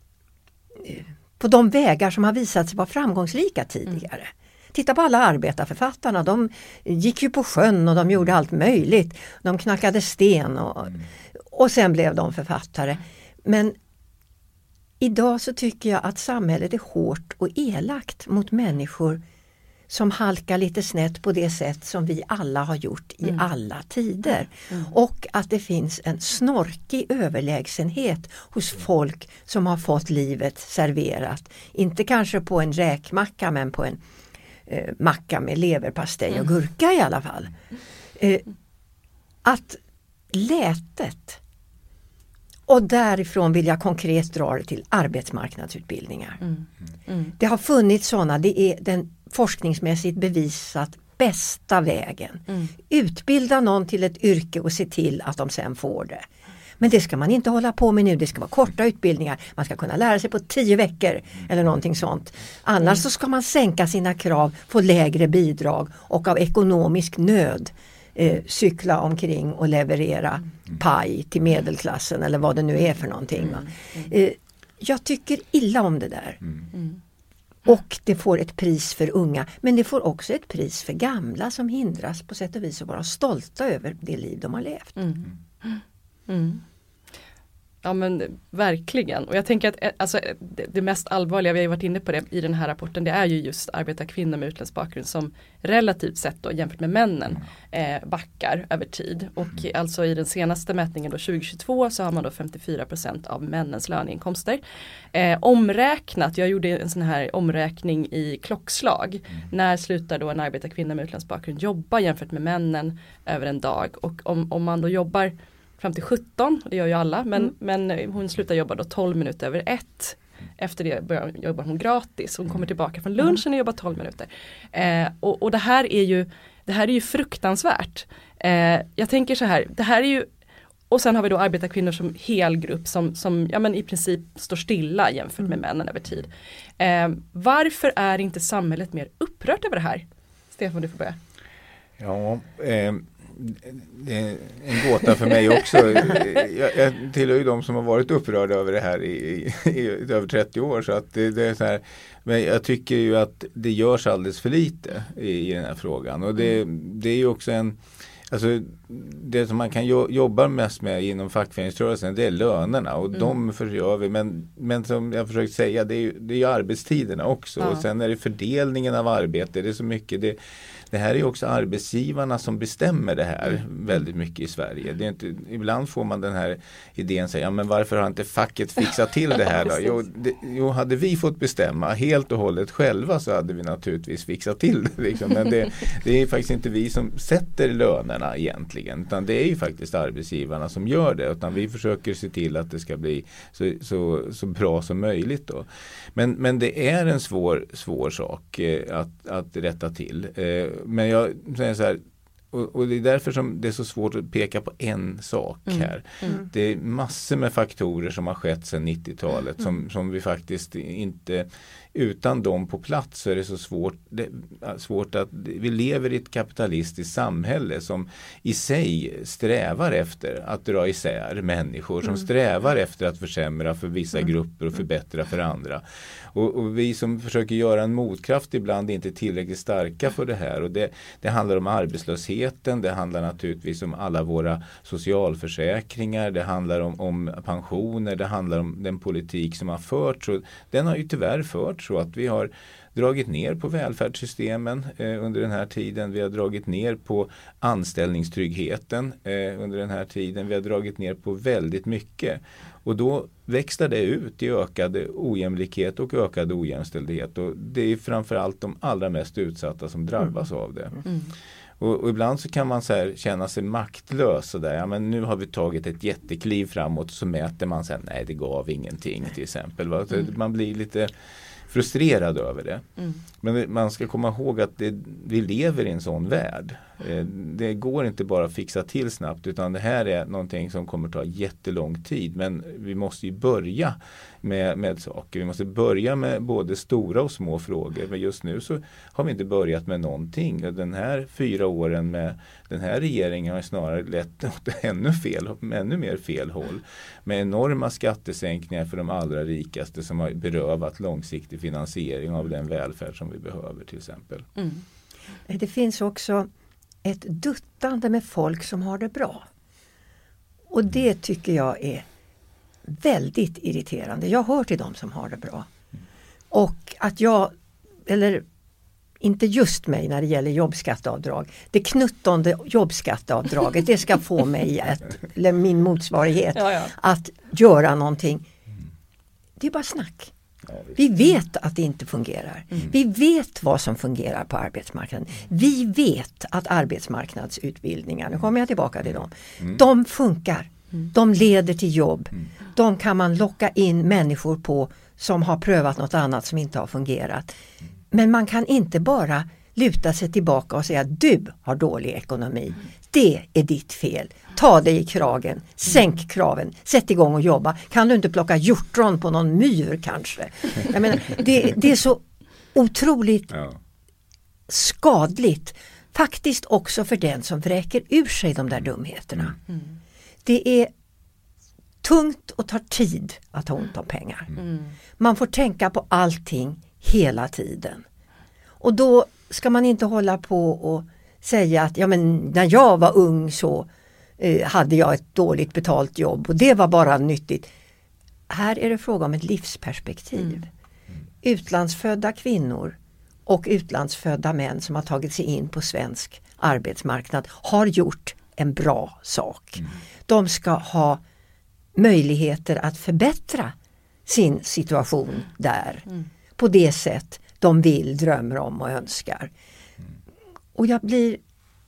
på de vägar som har visat sig vara framgångsrika tidigare. Titta på alla arbetarförfattarna, de gick ju på sjön och de gjorde allt möjligt. De knackade sten och sen blev de författare. Men idag så tycker jag att samhället är hårt och elakt mot människor som halkar lite snett på det sätt som vi alla har gjort i alla tider. Och att det finns en snorkig överlägsenhet hos folk som har fått livet serverat. Inte kanske på en räkmacka men på en macka med leverpastej och gurka i alla fall. Att lätet, och därifrån vill jag konkret dra det till arbetsmarknadsutbildningar. Det har funnits sådana, det är den forskningsmässigt bevisat bästa vägen. Utbilda någon till ett yrke och se till att de sen får det. Men det ska man inte hålla på med nu, det ska vara korta utbildningar. Man ska kunna lära sig på 10 veckor eller någonting sånt. Annars så ska man sänka sina krav, få lägre bidrag och av ekonomisk nöd cykla omkring och leverera paj till medelklassen eller vad det nu är för någonting. Jag tycker illa om det där. Och det får ett pris för unga, men det får också ett pris för gamla som hindras på sätt och vis att vara stolta över det liv de har levt. Ja men verkligen. Och jag tänker att alltså, det mest allvarliga, vi har ju varit inne på det i den här rapporten, det är ju just arbetarkvinnor med utländsk bakgrund som relativt sett då, jämfört med männen backar över tid. Och alltså i den senaste mätningen då 2022 så har man då 54% av männens löneinkomster. Omräknat, jag gjorde en sån här omräkning i klockslag. När slutar då en arbetarkvinna med utländsk bakgrund jobba jämfört med männen över en dag? Och om man då jobbar fram till 17, det gör ju alla, men hon slutar jobba då 12 minuter över 1. Efter det jobbar hon gratis. Hon kommer tillbaka från lunchen och jobbar 12 minuter. Och det här är ju fruktansvärt. Jag tänker så här, det här är ju, och sen har vi då arbetarkvinnor som helgrupp som ja, men i princip står stilla jämfört med männen över tid. Varför är inte samhället mer upprört över det här? Stefan, du får börja. Ja, det är en gåta för mig också. Jag tillhör ju de som har varit upprörda över det här i över 30 år. Så att det är så här, men jag tycker ju att det görs alldeles för lite i den här frågan. Och det är ju också alltså det som man kan jobba mest med inom fackföreningsrörelsen, det är lönerna och de förgör vi, men som jag försökt säga, det är ju arbetstiderna också och sen är det fördelningen av arbete, det är så mycket, det här är ju också arbetsgivarna som bestämmer det här väldigt mycket i Sverige. Det är inte, ibland får man den här idén säga, ja, men varför har inte facket fixat till det här då? Jo, hade vi fått bestämma helt och hållet själva så hade vi naturligtvis fixat till det. Liksom. Men det är faktiskt inte vi som sätter lönerna egentligen, utan det är ju faktiskt arbetsgivarna som gör det. Utan vi försöker se till att det ska bli så bra som möjligt då. Men det är en svår sak att rätta till. Men jag säger så här, och det är därför som det är så svårt att peka på en sak här. Det är massor med faktorer som har skett sedan 90-talet som vi faktiskt inte, utan dem på plats så är det så svårt att vi lever i ett kapitalistiskt samhälle som i sig strävar efter att dra isär människor, som strävar efter att försämra för vissa grupper och förbättra för andra. Och vi som försöker göra en motkraft ibland är inte tillräckligt starka för det här. Och det handlar om arbetslösheten, det handlar naturligtvis om alla våra socialförsäkringar, det handlar om pensioner, det handlar om den politik som har förts. Och den har ju tyvärr förts så att vi har dragit ner på välfärdssystemen under den här tiden. Vi har dragit ner på anställningstryggheten under den här tiden. Vi har dragit ner på väldigt mycket. Och då växlar det ut i ökad ojämlikhet och ökad ojämställdhet. Och det är framförallt de allra mest utsatta som drabbas av det. Och ibland så kan man så här känna sig maktlös. Så där. Ja, men nu har vi tagit ett jättekliv framåt och så mäter man sig. Nej, det gav ingenting till exempel. Va? Man blir lite frustrerad över det. Men man ska komma ihåg att vi lever i en sån värld. Det går inte bara att fixa till snabbt, utan det här är någonting som kommer ta jättelång tid. Men vi måste ju börja med saker. Vi måste börja med både stora och små frågor. Men just nu så har vi inte börjat med någonting. Den här 4 åren med den här regeringen har snarare lett åt ännu mer fel håll. Med enorma skattesänkningar för de allra rikaste som har berövat långsiktig finansiering av den välfärd som vi behöver till exempel. Det finns också ett duttande med folk som har det bra. Och det tycker jag är väldigt irriterande. Jag hör till dem som har det bra. Och att inte just mig när det gäller jobbskatteavdrag. Det 19:e jobbskatteavdraget, det ska få mig eller min motsvarighet att göra någonting. Det är bara snack. Vi vet att det inte fungerar. Vi vet vad som fungerar på arbetsmarknaden. Vi vet att arbetsmarknadsutbildningar, nu kommer jag tillbaka till dem, de funkar. De leder till jobb. De kan man locka in människor på som har prövat något annat som inte har fungerat. Men man kan inte bara luta sig tillbaka och säga att du har dålig ekonomi. Det är ditt fel. Ta dig i kragen, sänk kraven, sätt igång och jobba. Kan du inte plocka hjortron på någon myr kanske? Jag menar, det är så otroligt skadligt. Faktiskt också för den som vräker ur sig de där dumheterna. Det är tungt och tar tid att ha ont om pengar. Man får tänka på allting hela tiden. Och då ska man inte hålla på och säga att ja, men när jag var ung så hade jag ett dåligt betalt jobb och det var bara nyttigt. Här är det fråga om ett livsperspektiv. Utlandsfödda kvinnor och utlandsfödda män som har tagit sig in på svensk arbetsmarknad har gjort en bra sak. De ska ha möjligheter att förbättra sin situation där på det sätt de vill, drömmer om och önskar. Och jag blir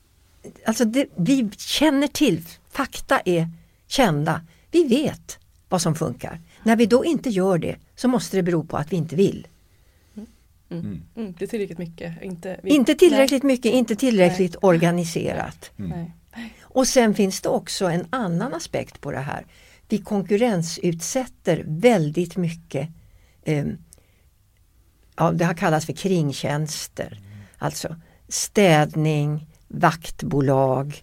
vi känner till, fakta är kända, vi vet vad som funkar. När vi då inte gör det så måste det bero på att vi inte vill. Det är tillräckligt mycket. Inte tillräckligt mycket, inte tillräckligt organiserat. Nej. Och sen finns det också en annan aspekt på det här. Vi konkurrensutsätter väldigt mycket, det har kallats för kringtjänster. Alltså städning, vaktbolag,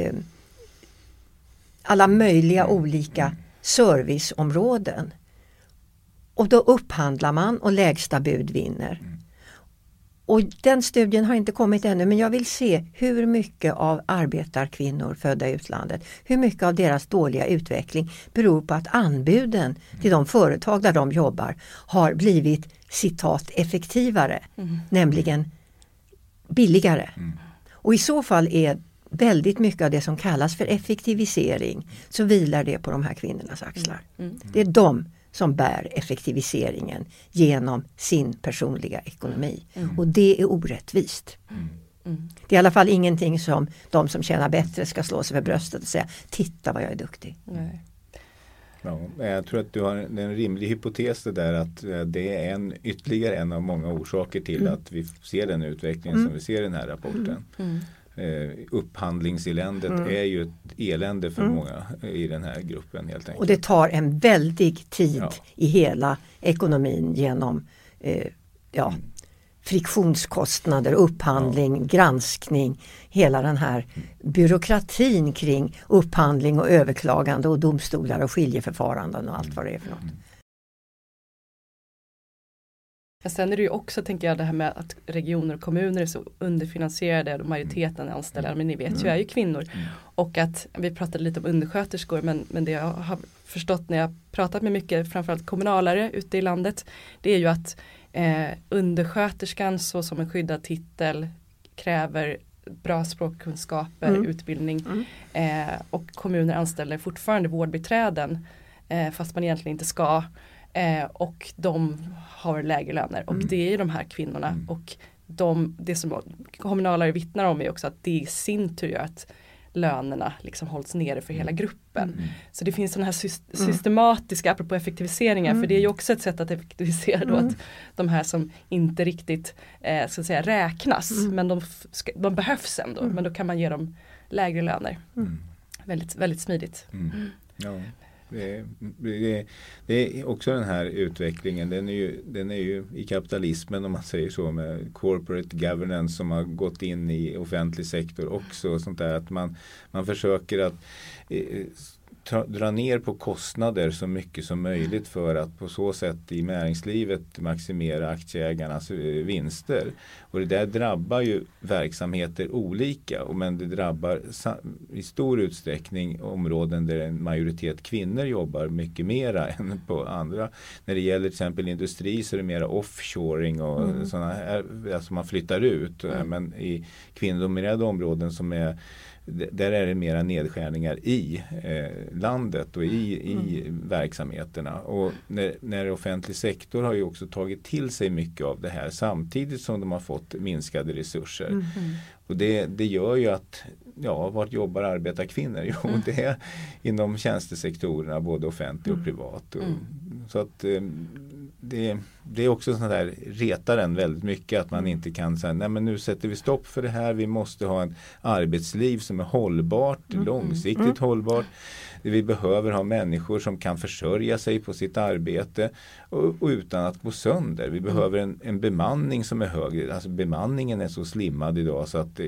alla möjliga olika serviceområden. Och då upphandlar man och lägsta bud vinner. Och den studien har inte kommit ännu, men jag vill se hur mycket av arbetarkvinnor födda i utlandet, hur mycket av deras dåliga utveckling beror på att anbuden till de företag där de jobbar har blivit citat effektivare, nämligen billigare. Och i så fall är väldigt mycket av det som kallas för effektivisering, så vilar det på de här kvinnornas axlar. Det är de som bär effektiviseringen genom sin personliga ekonomi. Och det är orättvist. Det är i alla fall ingenting som de som tjänar bättre ska slå sig för bröstet och säga, titta vad jag är duktig. Nej. Ja, jag tror att du har en rimlig hypotes där, att det är ytterligare en av många orsaker till att vi ser den utvecklingen som vi ser i den här rapporten. Upphandlingseländet är ju ett elände för många i den här gruppen helt enkelt. Och det tar en väldig tid i hela ekonomin genom friktionskostnader, upphandling, granskning, hela den här byråkratin kring upphandling och överklagande och domstolar och skiljeförfaranden och allt vad det är för något. Men sen är det ju också, tänker jag, det här med att regioner och kommuner är så underfinansierade och majoriteten anställda, men ni vet ju, är ju kvinnor. Och att vi pratade lite om undersköterskor, men det jag har förstått när jag pratat med mycket, framförallt kommunalare ute i landet, det är ju att undersköterskan så som en skyddad titel kräver bra språkkunskaper, utbildning, och kommuner anställer fortfarande vårdbiträden fast man egentligen inte ska. Och de har lägre löner och det är ju de här kvinnorna och det som kommunalare vittnar om är också att det i sin tur gör att lönerna liksom hålls nere för hela gruppen. Så det finns sådana här systematiska, apropå effektiviseringar, för det är ju också ett sätt att effektivisera då att de här som inte riktigt ska säga räknas, men de behövs ändå, men då kan man ge dem lägre löner. Väldigt, väldigt smidigt. Ja. Det är också den här utvecklingen, den är ju i kapitalismen, om man säger så, med corporate governance som har gått in i offentlig sektor också, sånt där, att man försöker att dra ner på kostnader så mycket som möjligt för att på så sätt i näringslivet maximera aktieägarnas vinster. Och det där drabbar ju verksamheter olika, men det drabbar i stor utsträckning områden där en majoritet kvinnor jobbar mycket mera än på andra. När det gäller till exempel industri så är det mera offshoring och sådana här, alltså man flyttar ut. Men i kvinnodominerade områden som är där är det mera nedskärningar i landet och i verksamheterna. Och när offentlig sektor har ju också tagit till sig mycket av det här samtidigt som de har fått minskade resurser. Och det gör ju att, vart jobbar arbetarkvinnor? Jo, det är inom tjänstesektorerna, både offentlig och privat. Så att det är också sånt där, retar en väldigt mycket att man inte kan säga, nej men nu sätter vi stopp för det här, vi måste ha ett arbetsliv som är hållbart, långsiktigt hållbart. Vi behöver ha människor som kan försörja sig på sitt arbete och utan att gå sönder. Vi behöver en bemanning som är högre. Alltså bemanningen är så slimmad idag så att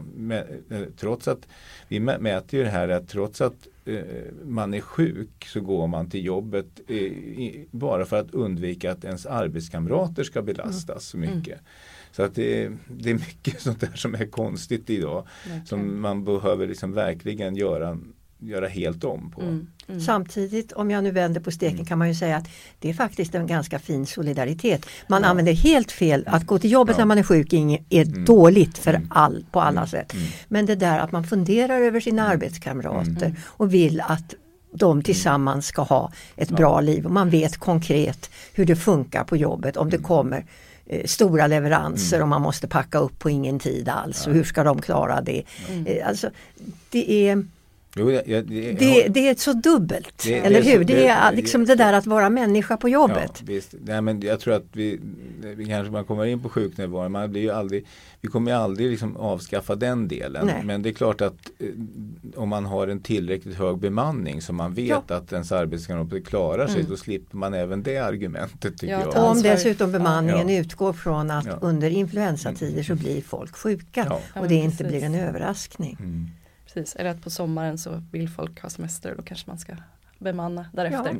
trots att vi mäter ju det här att trots att man är sjuk så går man till jobbet bara för att undvika att ens arbetskamrater ska belastas så mycket. Så att det är mycket sånt där som är konstigt idag. Som man behöver liksom verkligen göra helt om på. Samtidigt, om jag nu vänder på steken kan man ju säga att det är faktiskt en ganska fin solidaritet. Man använder helt fel. Att gå till jobbet när man är sjuk är dåligt på alla sätt. Men det där att man funderar över sina arbetskamrater och vill att de tillsammans ska ha ett bra liv. Och man vet konkret hur det funkar på jobbet. Om det kommer stora leveranser och man måste packa upp på ingen tid alls. Och hur ska de klara det? Alltså, det är... Det är så dubbelt, eller hur? Det är liksom det där att vara människa på jobbet. Ja, visst. Nej, men jag tror att vi kanske man kommer in på sjuknärvaro, vi kommer ju aldrig liksom avskaffa den delen. Nej. Men det är klart att om man har en tillräckligt hög bemanning så man vet att ens arbetskamrater klarar sig, då slipper man även det argumentet tycker jag. Och om dessutom bemanningen utgår från att under influensatider så blir folk sjuka och det inte blir en överraskning. Precis, eller att på sommaren så vill folk ha semester och då kanske man ska bemanna därefter.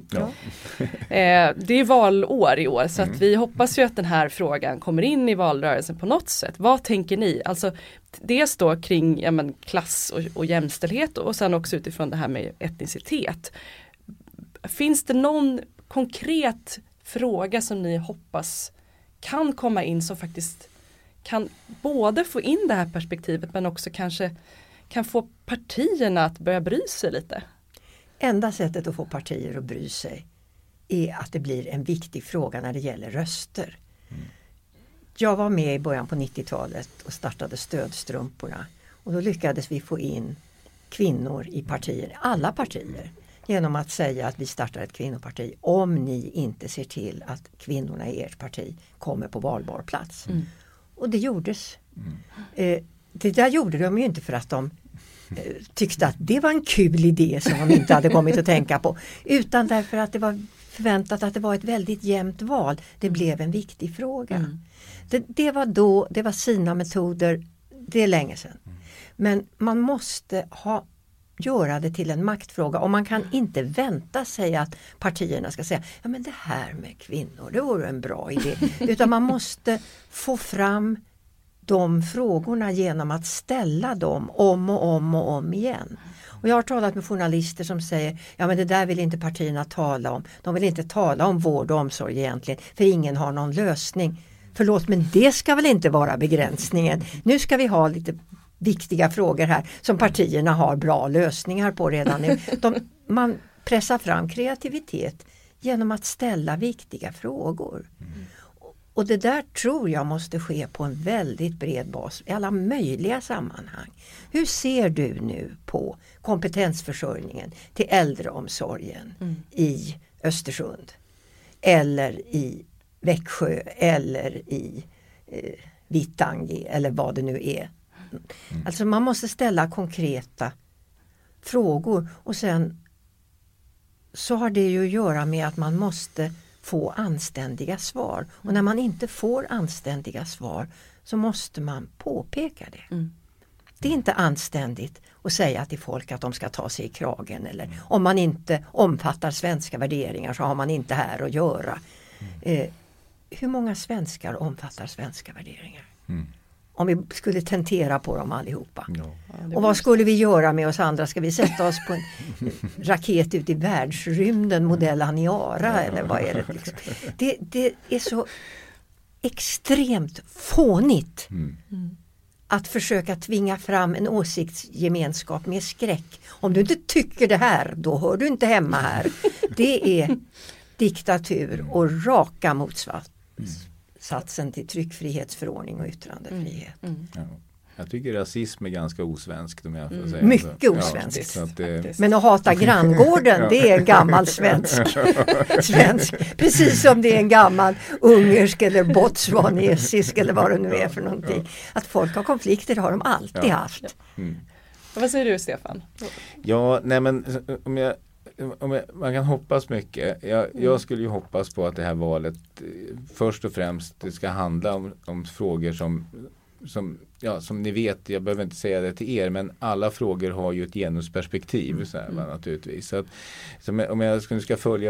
Det är valår i år så att vi hoppas ju att den här frågan kommer in i valrörelsen på något sätt. Vad tänker ni? Alltså dels då kring klass och jämställdhet och sen också utifrån det här med etnicitet. Finns det någon konkret fråga som ni hoppas kan komma in som faktiskt kan både få in det här perspektivet men också kanske kan få partierna att börja bry sig lite? Enda sättet att få partier att bry sig är att det blir en viktig fråga när det gäller röster. Jag var med i början på 90-talet och startade Stödstrumporna. Och då lyckades vi få in kvinnor i partier, alla partier. Genom att säga att vi startar ett kvinnoparti om ni inte ser till att kvinnorna i ert parti kommer på valbar plats. Och det gjordes. Det där gjorde de ju inte för att de tyckte att det var en kul idé som de inte hade kommit att tänka på. Utan därför att det var förväntat att det var ett väldigt jämnt val. Det blev en viktig fråga. Det var då, det var sina metoder, det är länge sedan. Men man måste göra det till en maktfråga och man kan inte vänta sig att partierna ska säga ja men det här med kvinnor, det vore en bra idé. Utan man måste få fram de frågorna genom att ställa dem om och om igen. Och jag har talat med journalister som säger ja men det där vill inte partierna tala om. De vill inte tala om vård och omsorg egentligen för ingen har någon lösning. Förlåt men det ska väl inte vara begränsningen. Nu ska vi ha lite viktiga frågor här som partierna har bra lösningar på redan nu. Man pressar fram kreativitet genom att ställa viktiga frågor. Och det där tror jag måste ske på en väldigt bred bas i alla möjliga sammanhang. Hur ser du nu på kompetensförsörjningen till äldreomsorgen i Östersund? Eller i Växjö eller i Vittangi eller vad det nu är. Alltså man måste ställa konkreta frågor och sen så har det ju att göra med att man måste få anständiga svar. Och när man inte får anständiga svar så måste man påpeka det. Det är inte anständigt att säga till folk att de ska ta sig i kragen, eller om man inte omfattar svenska värderingar så har man inte här att göra. Hur många svenskar omfattar svenska värderingar? Om vi skulle tentera på dem allihopa. Ja. Och vad skulle vi göra med oss andra? Ska vi sätta oss på en raket ut i världsrymden, modell Aniara, eller vad är det? Liksom? Det är så extremt fånigt att försöka tvinga fram en åsiktsgemenskap med skräck. Om du inte tycker det här, då hör du inte hemma här. Det är diktatur och raka motsatsen till tryckfrihetsförordning och yttrandefrihet. Ja. Jag tycker rasism är ganska osvenskt, om jag får säga. Mycket osvenskt. Ja, så att men att hata granngården, det är en gammal svensk. Precis som det är en gammal ungersk eller botswanesisk eller vad det nu är för någonting. Att folk har konflikter har de alltid haft. Vad säger du, Stefan? Ja, nej men man kan hoppas mycket. Jag skulle ju hoppas på att det här valet först och främst det ska handla om frågor som ni vet, jag behöver inte säga det till er, men alla frågor har ju ett genusperspektiv så här, naturligtvis. Så att, om jag ska följa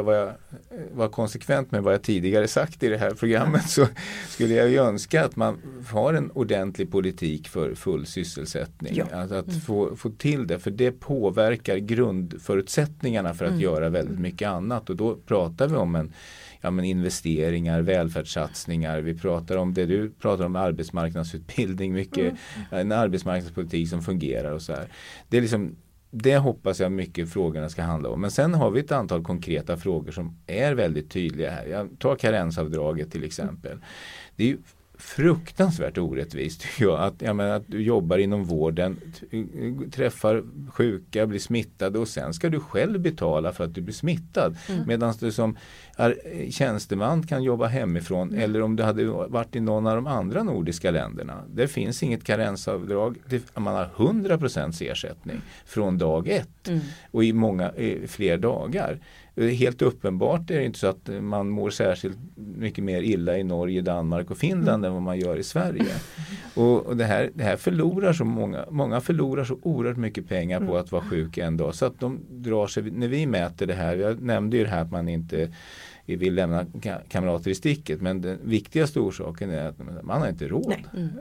vad konsekvent med vad jag tidigare sagt i det här programmet, så skulle jag ju önska att man har en ordentlig politik för full sysselsättning. Ja. Alltså att få till det, för det påverkar grundförutsättningarna för att göra väldigt mycket annat, och då pratar vi om investeringar, välfärdssatsningar. Vi pratar om det du pratar om, arbetsmarknadsutbildning, mycket en arbetsmarknadspolitik som fungerar och så här. Det är liksom, det hoppas jag mycket frågorna ska handla om. Men sen har vi ett antal konkreta frågor som är väldigt tydliga här. Jag tar karensavdraget till exempel. Det är ju fruktansvärt orättvist att du jobbar inom vården, träffar sjuka, blir smittade och sen ska du själv betala för att du blir smittad. Medan du som tjänsteman kan jobba hemifrån, eller om du hade varit i någon av de andra nordiska länderna. Det finns inget karensavdrag. Man har 100% ersättning från dag 1 och i fler dagar. Helt uppenbart är det inte så att man mår särskilt mycket mer illa i Norge, Danmark och Finland än vad man gör i Sverige. Och det här förlorar så många förlorar så oerhört mycket pengar på att vara sjuk en dag. Så att de drar sig, när vi mäter det här, jag nämnde ju det här att man inte vill lämna kamrater i sticket, men den viktigaste orsaken är att man har inte råd.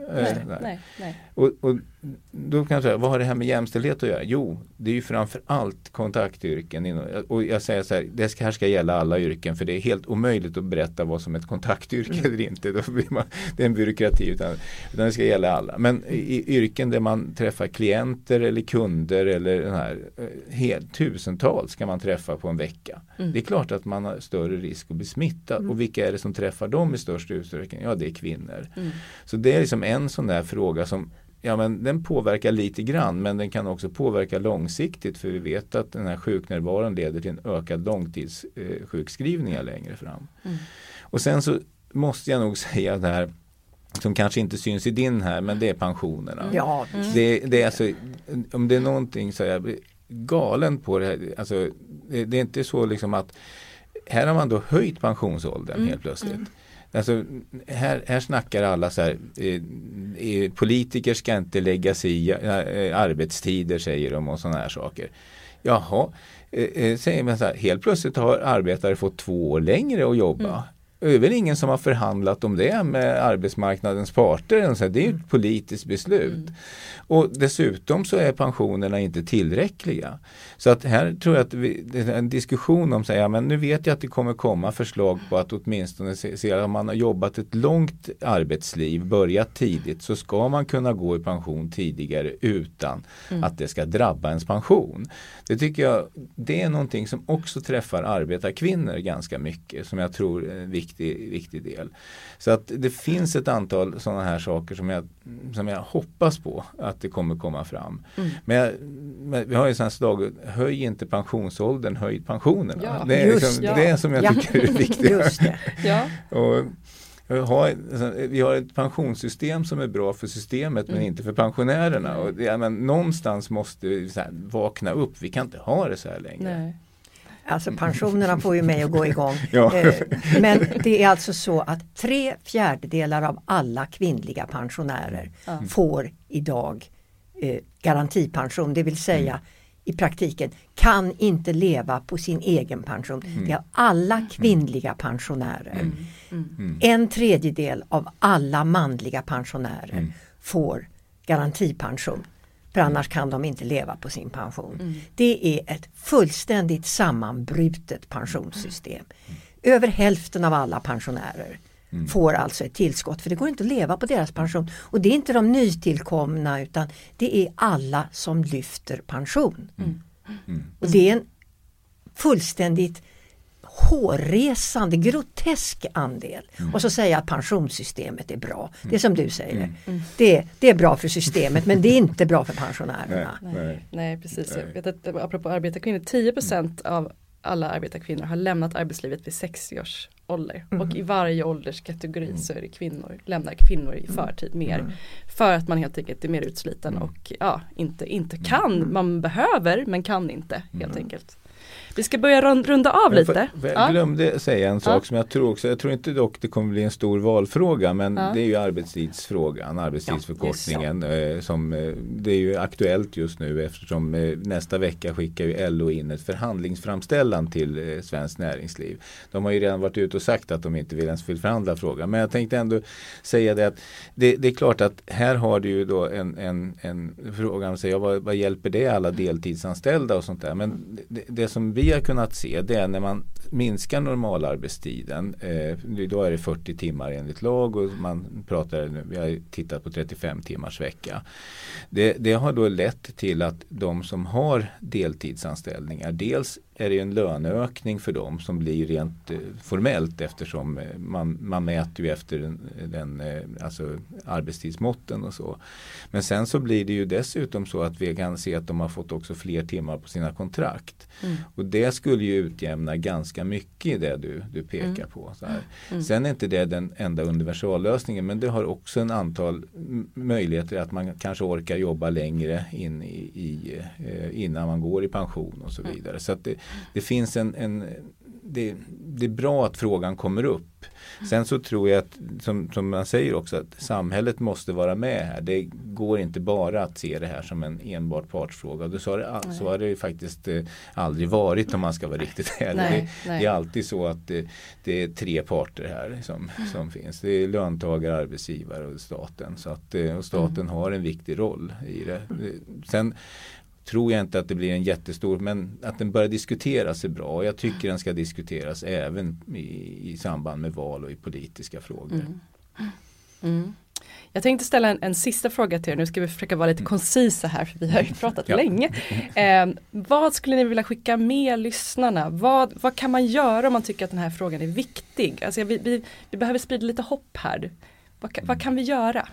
Nej. Och då kan jag säga, vad har det här med jämställdhet att göra? Jo, det är ju framför allt kontaktyrken. Och jag säger så här, det här ska gälla alla yrken, för det är helt omöjligt att berätta vad som är ett kontaktyrke eller inte. Då blir det är en byråkrati, utan det ska gälla alla. Men i yrken där man träffar klienter eller kunder eller den här, tusentals ska man träffa på en vecka. Det är klart att man har större risk att bli smittad. Och vilka är det som träffar dem i störst utsträckning? Ja, det är kvinnor. Så det är liksom en sån där fråga som den påverkar lite grann, men den kan också påverka långsiktigt, för vi vet att den här sjuknärvaron leder till en ökad långtidssjukskrivningar längre fram. Och sen så måste jag nog säga det här som kanske inte syns i din här, men det är pensionerna. Ja. Det är alltså, om det är någonting så jag blir galen på det här. Alltså, det är inte så liksom att här har man då höjt pensionsåldern helt plötsligt. Alltså, här snackar alla så här, politiker ska inte lägga sig i arbetstider, säger de, och sådana här saker. Jaha, säger man så här, helt plötsligt har arbetare fått 2 år längre att jobba. Det är väl ingen som har förhandlat om det med arbetsmarknadens parter. Det är ju ett politiskt beslut. Och dessutom så är pensionerna inte tillräckliga. Så att här tror jag att det är en diskussion om men nu vet jag att det kommer komma förslag på att åtminstone se att man har jobbat ett långt arbetsliv, börjat tidigt, så ska man kunna gå i pension tidigare utan att det ska drabba ens pension. Det tycker jag, det är någonting som också träffar arbetarkvinnor ganska mycket, som jag tror är en viktig del. Så att det finns ett antal sådana här saker som jag hoppas på att det kommer komma fram. Men vi har ju sådana slag, höj inte pensionsåldern, höj pensionerna. Ja, det är som jag tycker är viktigt. Just det. Ja. Och vi har ett pensionssystem som är bra för systemet men inte för pensionärerna. Och någonstans måste vi vakna upp. Vi kan inte ha det så här längre. Nej. Alltså pensionerna får ju mig att gå igång. Ja. Men det är alltså så att 3/4 av alla kvinnliga pensionärer får idag garantipension, det vill säga i praktiken kan inte leva på sin egen pension. Det har alla kvinnliga pensionärer. 1/3 av alla manliga pensionärer får garantipension. För annars kan de inte leva på sin pension. Det är ett fullständigt sammanbrutet pensionssystem. Över hälften av alla pensionärer får alltså ett tillskott, för det går inte att leva på deras pension. Och det är inte de nytillkomna, utan det är alla som lyfter pension. Och det är en fullständigt hårresande, grotesk andel. Och så säga att pensionssystemet är bra. Det är som du säger. Det är bra för systemet, men det är inte bra för pensionärerna. Nej, precis. Jag vet att apropå arbetarkvinnor, 10% av alla arbetarkvinnor har lämnat arbetslivet vid 60 års ålder. Och i varje ålderskategori så är det lämnar kvinnor i förtid mer. För att man helt enkelt är mer utsliten och inte kan. Man behöver men kan inte helt enkelt. Vi ska börja runda av lite. Jag glömde säga en sak som jag tror inte dock det kommer bli en stor valfråga, men det är ju arbetstidsfrågan, arbetstidsförkortningen det är ju aktuellt just nu, eftersom nästa vecka skickar ju LO in ett förhandlingsframställan till Svenskt Näringsliv. De har ju redan varit ute och sagt att de inte vill ens förhandla frågan, men jag tänkte ändå säga det att det är klart att här har du ju då en fråga om säga vad hjälper det alla deltidsanställda och sånt där, men det som vi har kunnat se, det är när man minskar normalarbetstiden, idag är det 40 timmar enligt lag och vi har tittat på 35 timmars vecka. Det har då lett till att de som har deltidsanställningar, dels är det en löneökning för dem som blir rent formellt, eftersom man mäter ju efter alltså arbetstidsmåtten och så. Men sen så blir det ju dessutom så att vi kan se att de har fått också fler timmar på sina kontrakt. Och det skulle ju utjämna ganska mycket i det du pekar på. Så här. Sen är inte det den enda universallösningen, men det har också en antal möjligheter att man kanske orkar jobba längre innan man går i pension och så vidare. Så att det finns det är bra att frågan kommer upp. Sen så tror jag att, som man säger också, att samhället måste vara med här. Det går inte bara att se det här som en enbart partsfråga. Så har det ju faktiskt aldrig varit, om man ska vara riktigt ärlig. Det är alltid så att det är 3 parter här som finns. Det är löntagare, arbetsgivare och staten. Så att, och staten har en viktig roll i det. Sen tror jag inte att det blir en jättestor, men att den börjar diskuteras är bra. Och jag tycker den ska diskuteras även i samband med val och i politiska frågor. Jag tänkte ställa en sista fråga till er. Nu ska vi försöka vara lite koncisa här, för vi har ju pratat länge. Vad skulle ni vilja skicka med lyssnarna? Vad kan man göra om man tycker att den här frågan är viktig? Alltså vi behöver sprida lite hopp här. Vad kan vi göra?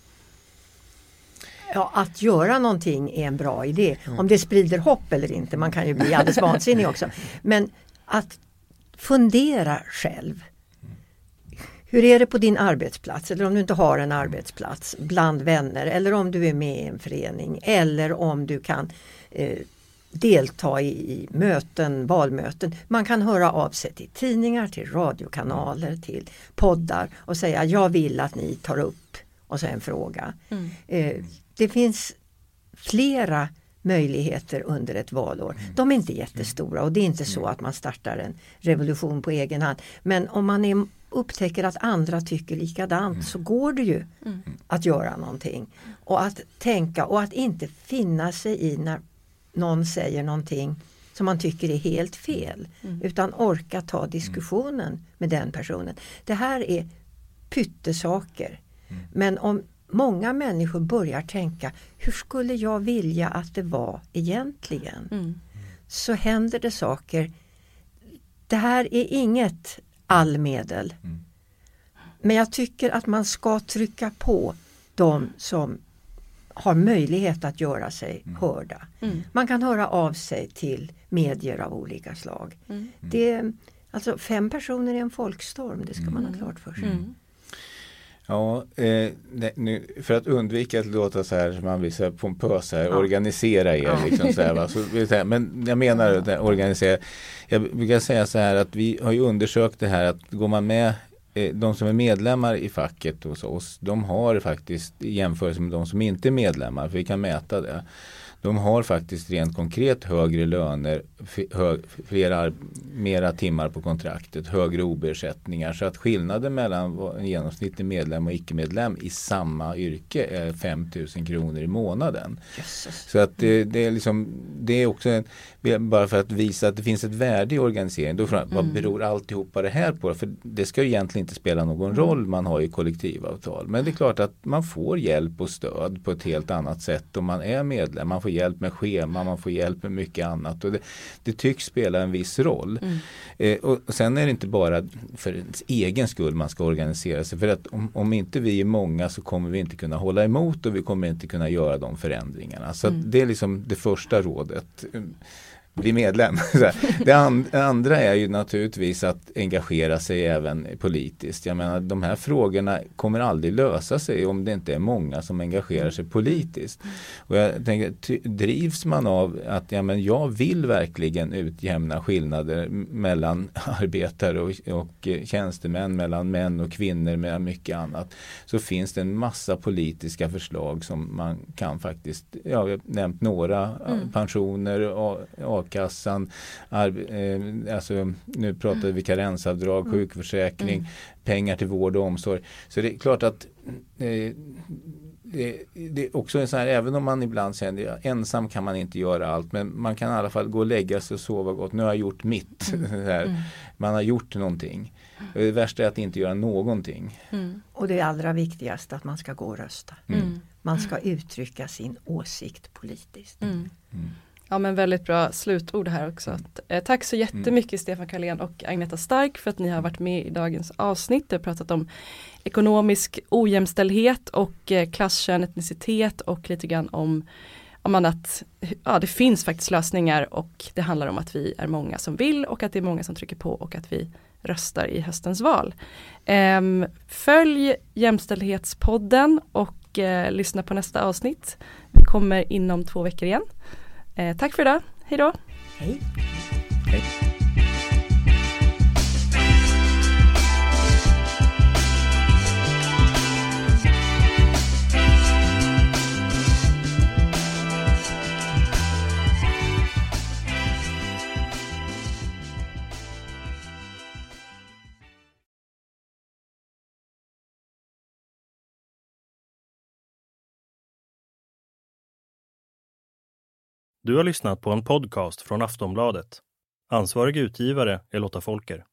Ja, att göra någonting är en bra idé. Om det sprider hopp eller inte, man kan ju bli alldeles vansinnig också. Men att fundera själv. Hur är det på din arbetsplats, eller om du inte har en arbetsplats, bland vänner, eller om du är med i en förening, eller om du kan delta i möten, valmöten. Man kan höra av sig till tidningar, till radiokanaler, till poddar och säga jag vill att ni tar upp och så en fråga. Det finns flera möjligheter under ett valår. De är inte jättestora och det är inte så att man startar en revolution på egen hand. Men om man upptäcker att andra tycker likadant så går det ju att göra någonting. Och att tänka och att inte finna sig i när någon säger någonting som man tycker är helt fel. Utan orka ta diskussionen med den personen. Det här är pyttesaker. Men om många människor börjar tänka, hur skulle jag vilja att det var egentligen? Så händer det saker. Det här är inget allmedel. Men jag tycker att man ska trycka på de som har möjlighet att göra sig hörda. Man kan höra av sig till medier av olika slag. Alltså 5 personer är en folkstorm, det ska man ha klart för sig. Ja, nu, för att undvika att låta så här som man blir så här pompös här, organisera er liksom så här, va? Så, men jag menar organisera. Jag brukar säga så här att vi har ju undersökt det här att går man med de som är medlemmar i facket hos oss, de har faktiskt i jämförelse med de som inte är medlemmar, för vi kan mäta det. De har faktiskt rent konkret högre löner, mera timmar på kontraktet, högre OB-ersättningar. Så att skillnaden mellan en genomsnittlig medlem och icke-medlem i samma yrke är 5 000 kronor i månaden. Jesus. Så att det är liksom, det är också bara för att visa att det finns ett värde i organiseringen. Då vad beror alltihopa det här på? För det ska ju egentligen inte spela någon roll, man har ju kollektivavtal. Men det är klart att man får hjälp och stöd på ett helt annat sätt om man är medlem. Man får hjälp med schema, man får hjälp med mycket annat. Och det tycks spela en viss roll. Och sen är det inte bara för ens egen skull man ska organisera sig. För att om inte vi är många så kommer vi inte kunna hålla emot och vi kommer inte kunna göra de förändringarna. Så att det är liksom det första rådet. Bli medlem. Det andra är ju naturligtvis att engagera sig även politiskt. Jag menar, de här frågorna kommer aldrig lösa sig om det inte är många som engagerar sig politiskt. Och jag tänker, drivs man av att jag vill verkligen utjämna skillnader mellan arbetare och tjänstemän, mellan män och kvinnor, med mycket annat, så finns det en massa politiska förslag som man kan faktiskt, jag har nämnt några, pensioner, a-kassan, alltså nu pratar vi karensavdrag, sjukförsäkring, pengar till vård och omsorg. Så det är klart att det är också en sån här, även om man ibland säger ensam kan man inte göra allt, men man kan i alla fall gå och lägga sig och sova gott. Nu har jag gjort mitt. Man har gjort någonting. Det värsta är att inte göra någonting. Och det allra viktigaste att man ska gå och rösta. Man ska uttrycka sin åsikt politiskt. Ja, men väldigt bra slutord här också. Tack så jättemycket Stefan Karlén och Agneta Stark för att ni har varit med i dagens avsnitt. Vi har pratat om ekonomisk ojämställdhet och klass, kön, etnicitet och lite grann om att det finns faktiskt lösningar och det handlar om att vi är många som vill och att det är många som trycker på och att vi röstar i höstens val. Följ Jämställdhetspodden och lyssna på nästa avsnitt. Vi kommer inom 2 veckor igen. Tack för idag. Hej då. Hej. Hej. Du har lyssnat på en podcast från Aftonbladet. Ansvarig utgivare är Lotta Folker.